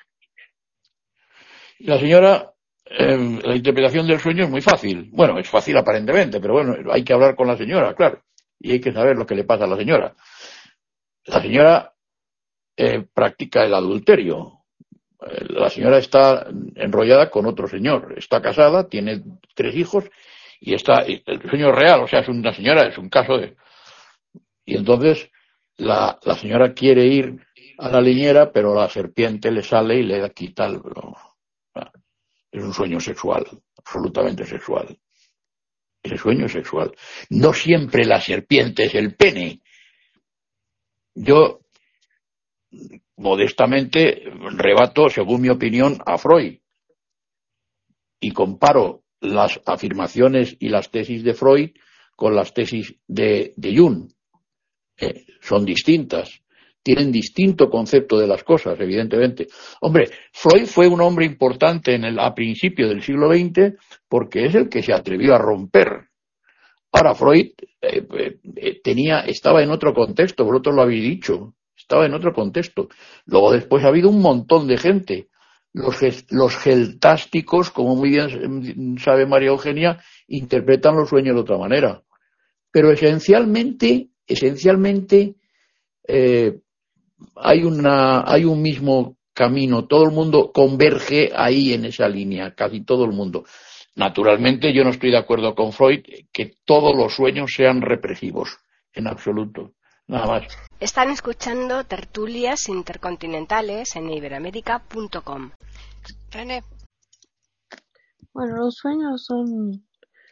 Y la señora, la interpretación del sueño es muy fácil. Bueno, es fácil aparentemente, pero bueno, hay que hablar con la señora, claro. Y hay que saber lo que le pasa a la señora. La señora practica el adulterio. La señora está enrollada con otro señor. Está casada, tiene 3 hijos y el sueño es real. O sea, es una señora, es un caso de... Y entonces la señora quiere ir a la leñera, pero la serpiente le sale y le quita el... Es un sueño sexual, absolutamente sexual. Ese sueño es sexual. No siempre la serpiente es el pene. Yo, modestamente, rebato, según mi opinión, a Freud. Y comparo las afirmaciones y las tesis de Freud con las tesis de Jung. Son distintas. Tienen distinto concepto de las cosas, evidentemente. Hombre, Freud fue un hombre importante a principio del siglo XX porque es el que se atrevió a romper. Ahora, Freud estaba en otro contexto, vosotros lo habéis dicho. estaba en otro contexto. Luego después ha habido un montón de gente. Los geltásticos, como muy bien sabe María Eugenia, interpretan los sueños de otra manera. Pero esencialmente hay un mismo camino. Todo el mundo converge ahí en esa línea, casi todo el mundo. Naturalmente, yo no estoy de acuerdo con Freud que todos los sueños sean represivos, en absoluto. Nada más. Están escuchando Tertulias Intercontinentales en iberoamerica.com. René. Bueno, los sueños son,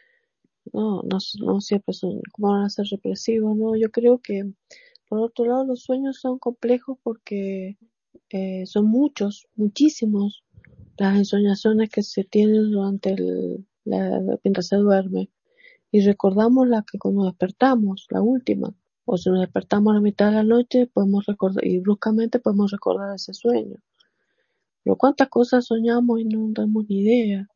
no siempre son, como van a ser represivos, ¿no? Yo creo que, por otro lado, los sueños son complejos porque son muchísimos las ensoñaciones que se tienen durante mientras se duerme. Y recordamos la que cuando despertamos, la última. O si nos despertamos a la mitad de la noche, podemos recordar, y bruscamente podemos recordar ese sueño. Pero cuántas cosas soñamos y no tenemos ni idea.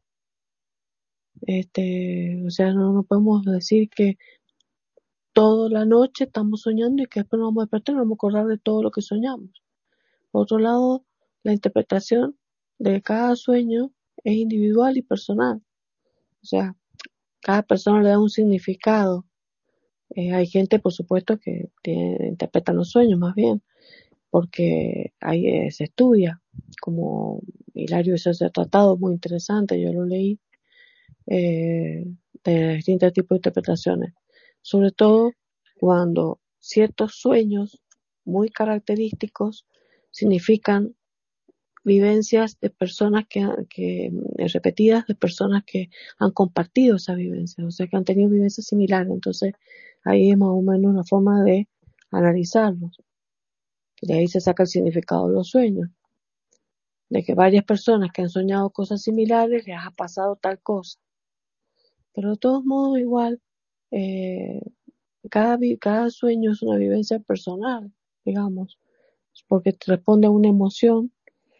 O sea, no podemos decir que toda la noche estamos soñando y que después nos vamos a despertar y nos vamos a acordar de todo lo que soñamos. Por otro lado, la interpretación de cada sueño es individual y personal. O sea, cada persona le da un significado. Hay gente, por supuesto, que interpreta los sueños más bien, porque ahí se estudia, como Hilario hizo ese tratado muy interesante, yo lo leí, de distintos tipos de interpretaciones. Sobre todo cuando ciertos sueños muy característicos significan vivencias de personas que repetidas, de personas que han compartido esa vivencia, o sea, que han tenido vivencias similares. Entonces, ahí es más o menos una forma de analizarlos. De ahí se saca el significado de los sueños. De que varias personas que han soñado cosas similares les ha pasado tal cosa. Pero de todos modos, igual, cada sueño es una vivencia personal, digamos, porque responde a una emoción,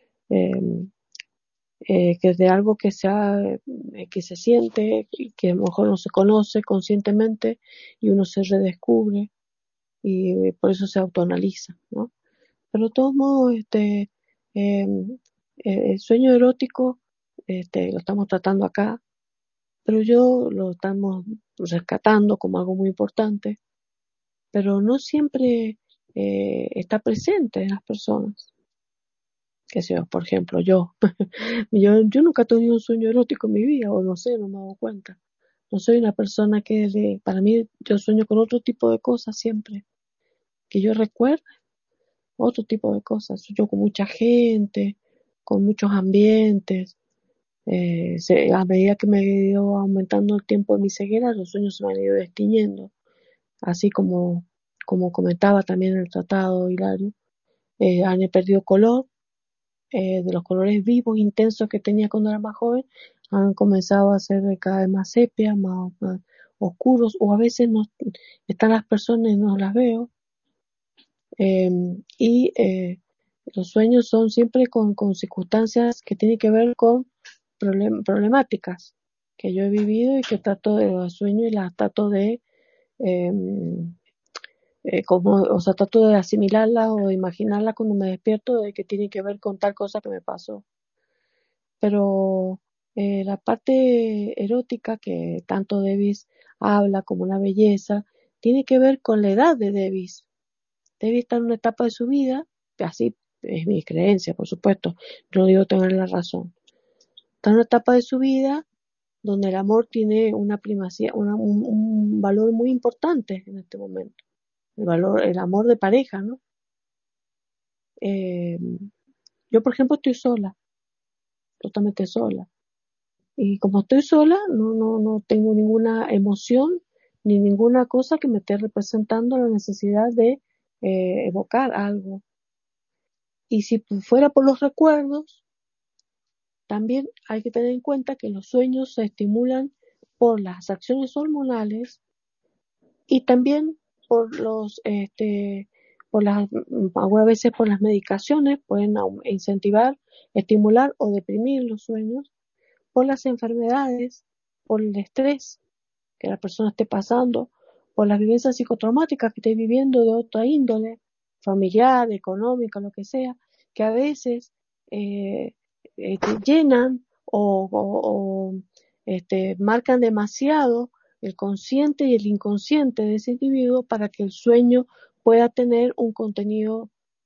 que es de algo que se siente y que a lo mejor no se conoce conscientemente y uno se redescubre y por eso se autoanaliza, ¿no? Pero de todos modos, el sueño erótico, lo estamos tratando acá, pero lo estamos rescatando como algo muy importante, pero no siempre está presente en las personas. Que sea, por ejemplo, yo nunca he tenido un sueño erótico en mi vida, o no sé, no me hago cuenta. No soy una persona para mí, yo sueño con otro tipo de cosas siempre, que yo recuerdo otro tipo de cosas. Yo con mucha gente, con muchos ambientes. A medida que me ha ido aumentando el tiempo de mi ceguera, los sueños se me han ido destiñendo. Así como comentaba también en el tratado, Hilario, han perdido color, de los colores vivos, intensos que tenía cuando era más joven, han comenzado a ser cada vez más sepia, más oscuros, o a veces no están las personas y no las veo. Y los sueños son siempre con circunstancias que tienen que ver con problemáticas que yo he vivido y que trato de los sueños y las trato de trato de asimilarlas o de imaginarlas cuando me despierto, de que tiene que ver con tal cosa que me pasó. Pero la parte erótica que tanto Davis habla como la belleza tiene que ver con la edad de Davis. Davis está en una etapa de su vida, así es mi creencia, por supuesto, no digo tener la razón. Está en una etapa de su vida donde el amor tiene una primacía, un valor muy importante en este momento. El amor de pareja, ¿no? Yo, por ejemplo, estoy sola, totalmente sola. Y como estoy sola, no tengo ninguna emoción ni ninguna cosa que me esté representando la necesidad de evocar algo. Y si fuera por los recuerdos, también hay que tener en cuenta que los sueños se estimulan por las acciones hormonales y también por algunas veces por las medicaciones, pueden incentivar, estimular o deprimir los sueños, por las enfermedades, por el estrés que la persona esté pasando, por las vivencias psicotraumáticas que esté viviendo de otra índole. familiar, económica, lo que sea, que a veces llenan o marcan demasiado el consciente y el inconsciente de ese individuo para que el sueño pueda tener un contenido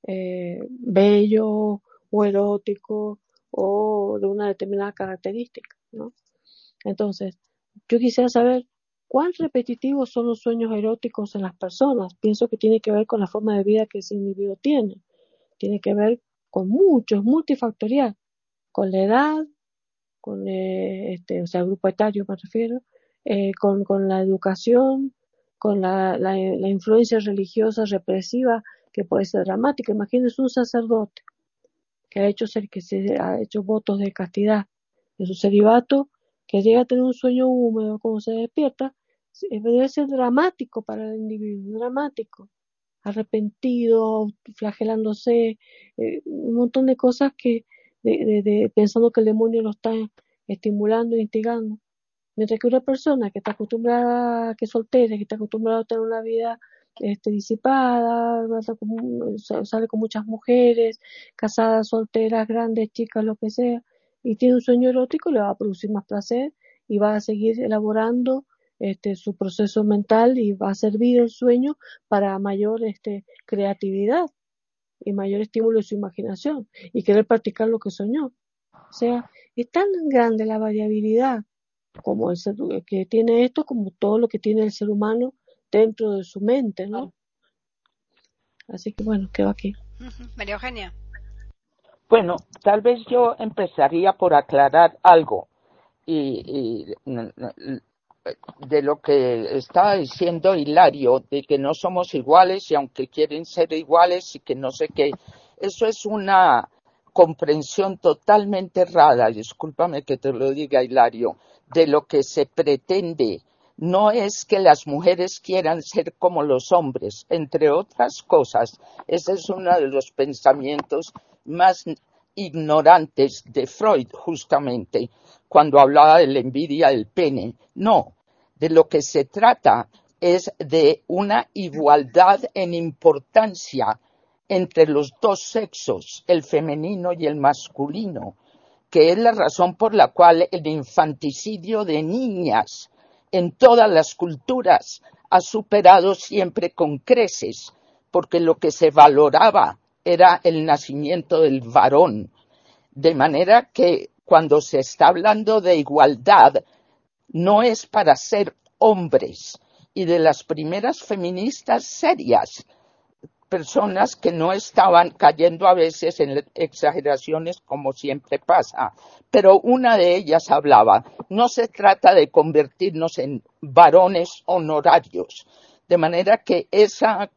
bello o erótico o de una determinada característica, ¿no? Entonces, yo quisiera saber cuán repetitivos son los sueños eróticos en las personas. Pienso que tiene que ver con la forma de vida que ese individuo tiene. Tiene que ver con mucho, es multifactorial, con la edad, con o sea, el grupo etario me refiero, con la educación, con la influencia religiosa represiva que puede ser dramática. Imagínense un sacerdote que ha hecho votos de castidad en su celibato, que llega a tener un sueño húmedo cuando se despierta, debe ser dramático para el individuo, dramático, arrepentido, flagelándose, un montón de cosas que pensando que el demonio lo está estimulando e instigando. Mientras que una persona que está acostumbrada, que es soltera, que está acostumbrada a tener una vida disipada, sale con muchas mujeres, casadas, solteras, grandes, chicas, lo que sea, y tiene un sueño erótico, le va a producir más placer y va a seguir elaborando su proceso mental y va a servir el sueño para mayor creatividad y mayor estímulo de su imaginación y querer practicar lo que soñó. O sea, es tan grande la variabilidad como el ser que tiene esto, como todo lo que tiene el ser humano dentro de su mente, ¿no? Así que bueno, quedo aquí. María Eugenia. Bueno, tal vez yo empezaría por aclarar algo y de lo que estaba diciendo Hilario, de que no somos iguales y aunque quieren ser iguales y que no sé qué, eso es una comprensión totalmente errada, discúlpame que te lo diga Hilario, de lo que se pretende. No es que las mujeres quieran ser como los hombres, entre otras cosas. Ese es uno de los pensamientos más ignorantes de Freud, justamente, cuando hablaba de la envidia del pene. No, de lo que se trata es de una igualdad en importancia entre los dos sexos, el femenino y el masculino, que es la razón por la cual el infanticidio de niñas en todas las culturas ha superado siempre con creces, porque lo que se valoraba era el nacimiento del varón. De manera que cuando se está hablando de igualdad, no es para ser hombres. Y de las primeras feministas serias, personas que no estaban cayendo a veces en exageraciones como siempre pasa, pero una de ellas hablaba, no se trata de convertirnos en varones honorarios, de manera que esa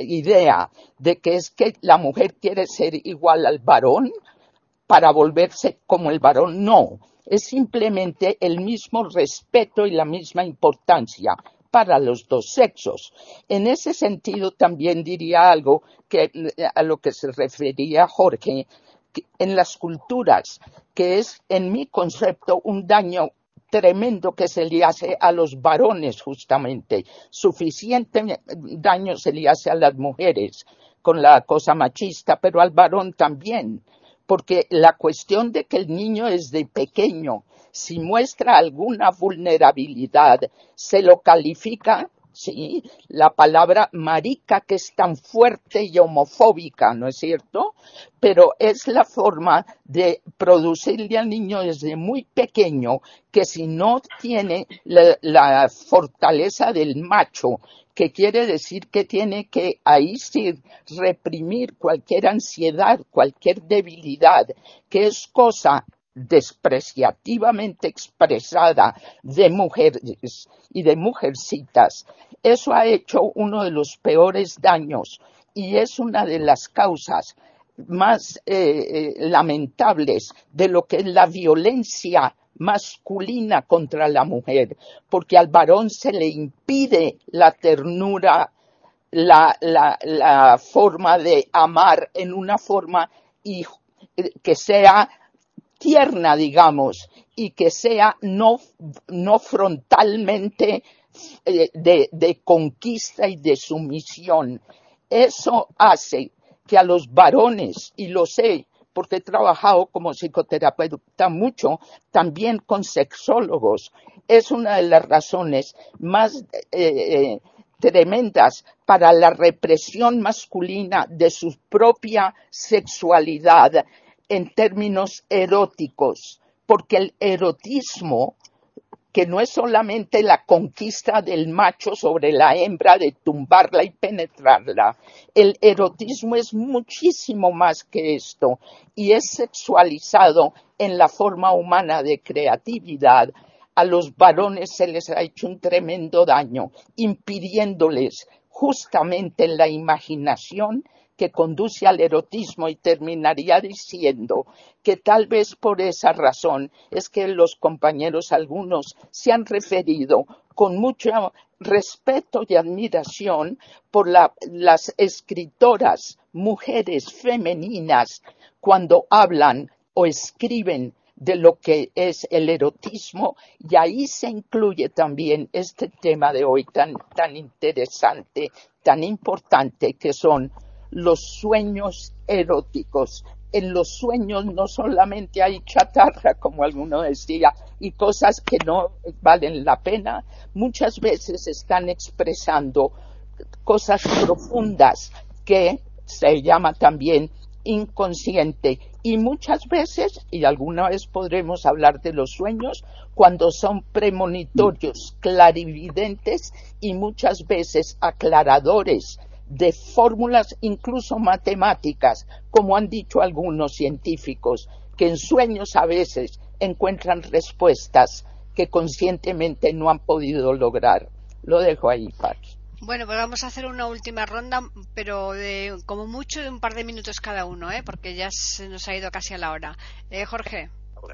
idea de que es que la mujer quiere ser igual al varón para volverse como el varón, no, es simplemente el mismo respeto y la misma importancia para los dos sexos. En ese sentido también diría algo que a lo que se refería Jorge, que en las culturas, que es en mi concepto un daño tremendo que se le hace a los varones justamente, suficiente daño se le hace a las mujeres con la cosa machista, pero al varón también, porque la cuestión de que el niño desde pequeño, si muestra alguna vulnerabilidad, se lo califica, sí, la palabra marica, que es tan fuerte y homofóbica, ¿no es cierto? Pero es la forma de producirle al niño desde muy pequeño que si no tiene la fortaleza del macho, que quiere decir que tiene que ahí sí reprimir cualquier ansiedad, cualquier debilidad, que es cosa despreciativamente expresada de mujeres y de mujercitas. Eso ha hecho uno de los peores daños y es una de las causas más lamentables de lo que es la violencia masculina contra la mujer, porque al varón se le impide la ternura, la forma de amar en una forma que sea tierna, digamos, y que sea no frontalmente de conquista y de sumisión. Eso hace que a los varones, y lo sé porque he trabajado como psicoterapeuta mucho, también con sexólogos, es una de las razones más tremendas para la represión masculina de su propia sexualidad en términos eróticos, porque el erotismo, que no es solamente la conquista del macho sobre la hembra, de tumbarla y penetrarla. El erotismo es muchísimo más que esto y es sexualizado en la forma humana de creatividad. A los varones se les ha hecho un tremendo daño, impidiéndoles justamente la imaginación que conduce al erotismo, y terminaría diciendo que tal vez por esa razón es que los compañeros algunos se han referido con mucho respeto y admiración por las escritoras mujeres femeninas cuando hablan o escriben de lo que es el erotismo, y ahí se incluye también este tema de hoy tan interesante, tan importante, que son los sueños eróticos. En los sueños no solamente hay chatarra, como alguno decía, y cosas que no valen la pena, muchas veces están expresando cosas profundas que se llama también inconsciente, y muchas veces, y alguna vez podremos hablar de los sueños, cuando son premonitorios, clarividentes y muchas veces aclaradores de fórmulas incluso matemáticas, como han dicho algunos científicos, que en sueños a veces encuentran respuestas que conscientemente no han podido lograr. Lo dejo ahí, Paqui. Bueno, pues vamos a hacer una última ronda, pero como mucho de un par de minutos cada uno, porque ya se nos ha ido casi a la hora. Jorge.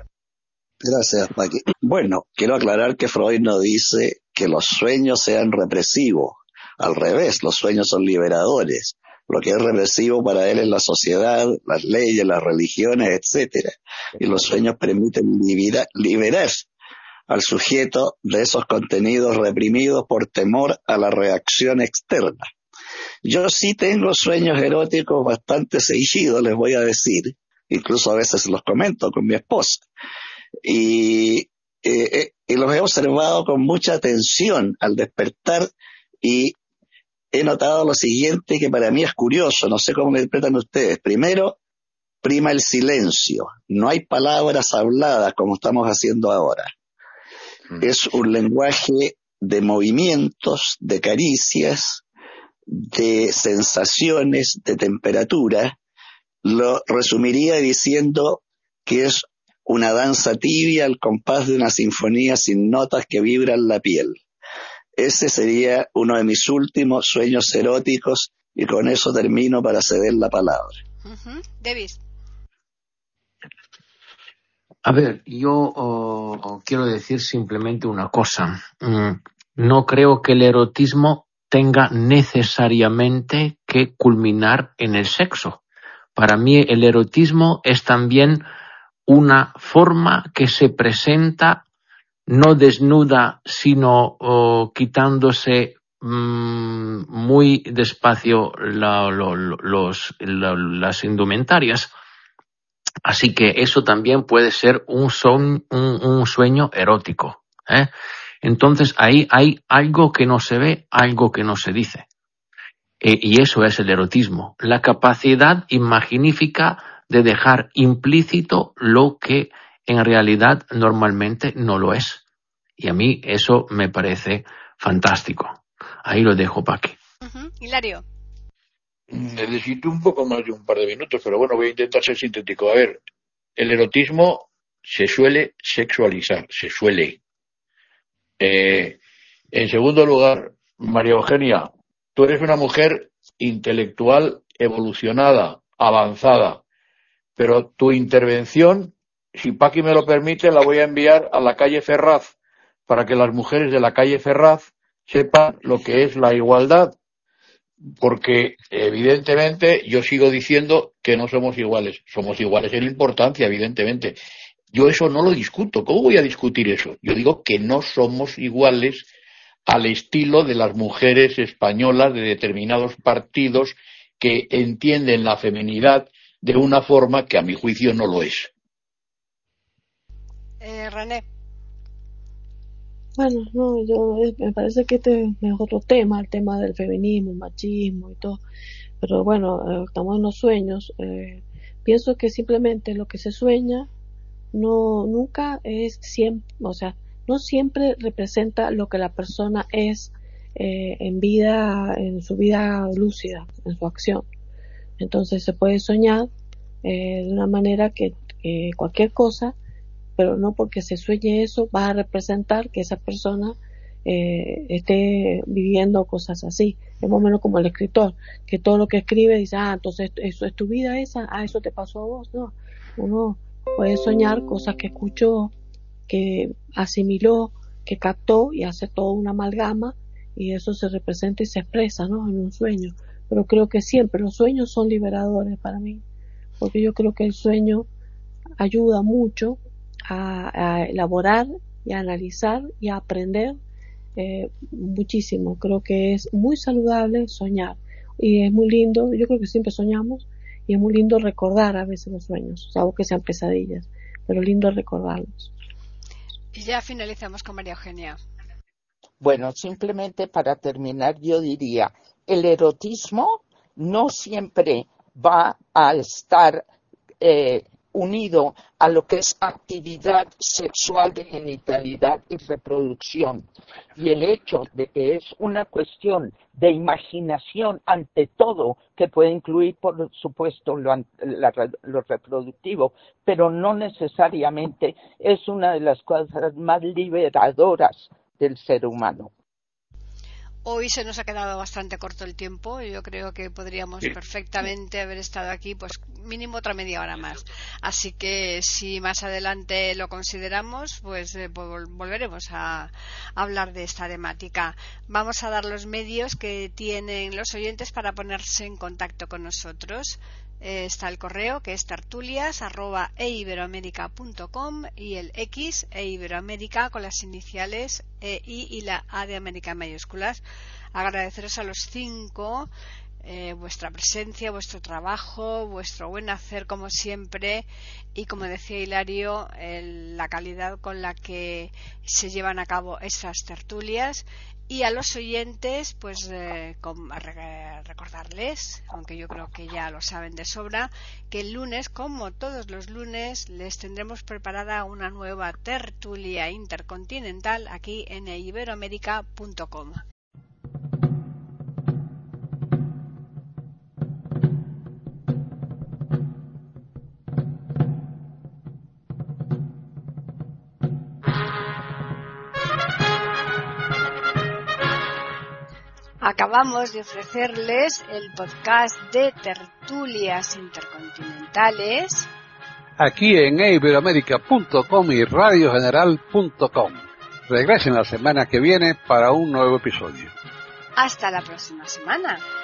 Gracias, Paqui. Bueno, quiero aclarar que Freud no dice que los sueños sean represivos. Al revés, los sueños son liberadores. Lo que es represivo para él es la sociedad, las leyes, las religiones, etcétera. Y los sueños permiten liberar al sujeto de esos contenidos reprimidos por temor a la reacción externa. Yo sí tengo sueños eróticos bastante seguidos, les voy a decir. Incluso a veces los comento con mi esposa. Y los he observado con mucha atención al despertar, y he notado lo siguiente, que para mí es curioso, no sé cómo lo interpretan ustedes. Primero, prima el silencio. No hay palabras habladas como estamos haciendo ahora. Es un lenguaje de movimientos, de caricias, de sensaciones, de temperatura. Lo resumiría diciendo que es una danza tibia al compás de una sinfonía sin notas que vibran la piel. Ese sería uno de mis últimos sueños eróticos, y con eso termino para ceder la palabra. Davis. A ver, yo quiero decir simplemente una cosa. No creo que el erotismo tenga necesariamente que culminar en el sexo. Para mí el erotismo es también una forma que se presenta no desnuda, sino quitándose muy despacio las indumentarias. Así que eso también puede ser un sueño erótico. Entonces ahí hay algo que no se ve, algo que no se dice. Y eso es el erotismo, la capacidad imaginífica de dejar implícito lo que en realidad normalmente no lo es. Y a mí eso me parece fantástico. Ahí lo dejo, Paqui. Hilario. Necesito un poco más de un par de minutos, pero bueno, voy a intentar ser sintético. A ver, el erotismo se suele sexualizar, se suele. En segundo lugar, María Eugenia, tú eres una mujer intelectual, evolucionada, avanzada, pero tu intervención, si Paqui me lo permite, la voy a enviar a la calle Ferraz, para que las mujeres de la calle Ferraz sepan lo que es la igualdad, porque evidentemente yo sigo diciendo que no somos iguales en importancia, evidentemente. Yo eso no lo discuto. ¿Cómo voy a discutir eso? Yo digo que no somos iguales al estilo de las mujeres españolas de determinados partidos que entienden la feminidad de una forma que a mi juicio no lo es. René. Bueno, no, me parece que este es otro tema, el tema del feminismo, el machismo y todo. Pero bueno, estamos en los sueños. Pienso que simplemente lo que se sueña nunca es siempre, o sea, no siempre representa lo que la persona es en su vida lúcida, en su acción. Entonces se puede soñar de una manera que cualquier cosa, pero no porque se sueñe eso va a representar que esa persona esté viviendo cosas así. Es más o menos como el escritor, que todo lo que escribe dice, entonces eso es tu vida esa, eso te pasó a vos. No, uno puede soñar cosas que escuchó, que asimiló, que captó y hace toda una amalgama y eso se representa y se expresa, ¿no?, en un sueño. Pero creo que siempre los sueños son liberadores para mí, porque yo creo que el sueño ayuda mucho a elaborar y a analizar y a aprender muchísimo. Creo que es muy saludable soñar y es muy lindo, yo creo que siempre soñamos y es muy lindo recordar a veces los sueños, salvo que sean pesadillas, pero lindo recordarlos. Y ya finalizamos con María Eugenia. Bueno, simplemente para terminar yo diría, el erotismo no siempre va a estar unido a lo que es actividad sexual de genitalidad y reproducción. Y el hecho de que es una cuestión de imaginación ante todo, que puede incluir, por supuesto, lo reproductivo, pero no necesariamente es una de las cosas más liberadoras del ser humano. Hoy se nos ha quedado bastante corto el tiempo. Yo creo que podríamos perfectamente haber estado aquí, pues mínimo otra media hora más. Así que si más adelante lo consideramos, pues volveremos a hablar de esta temática. Vamos a dar los medios que tienen los oyentes para ponerse en contacto con nosotros. Está el correo, que es tertulias@eiberoamerica.com, y el X, eiberoamerica, con las iniciales EI y la A de América en mayúsculas. Agradeceros a los 5 vuestra presencia, vuestro trabajo, vuestro buen hacer como siempre, y como decía Hilario, la calidad con la que se llevan a cabo estas tertulias. Y a los oyentes, pues recordarles, aunque yo creo que ya lo saben de sobra, que el lunes, como todos los lunes, les tendremos preparada una nueva tertulia intercontinental aquí en iberoamerica.com. Acabamos de ofrecerles el podcast de tertulias intercontinentales aquí en iberoamerica.com y radiogeneral.com. Regresen la semana que viene para un nuevo episodio. Hasta la próxima semana.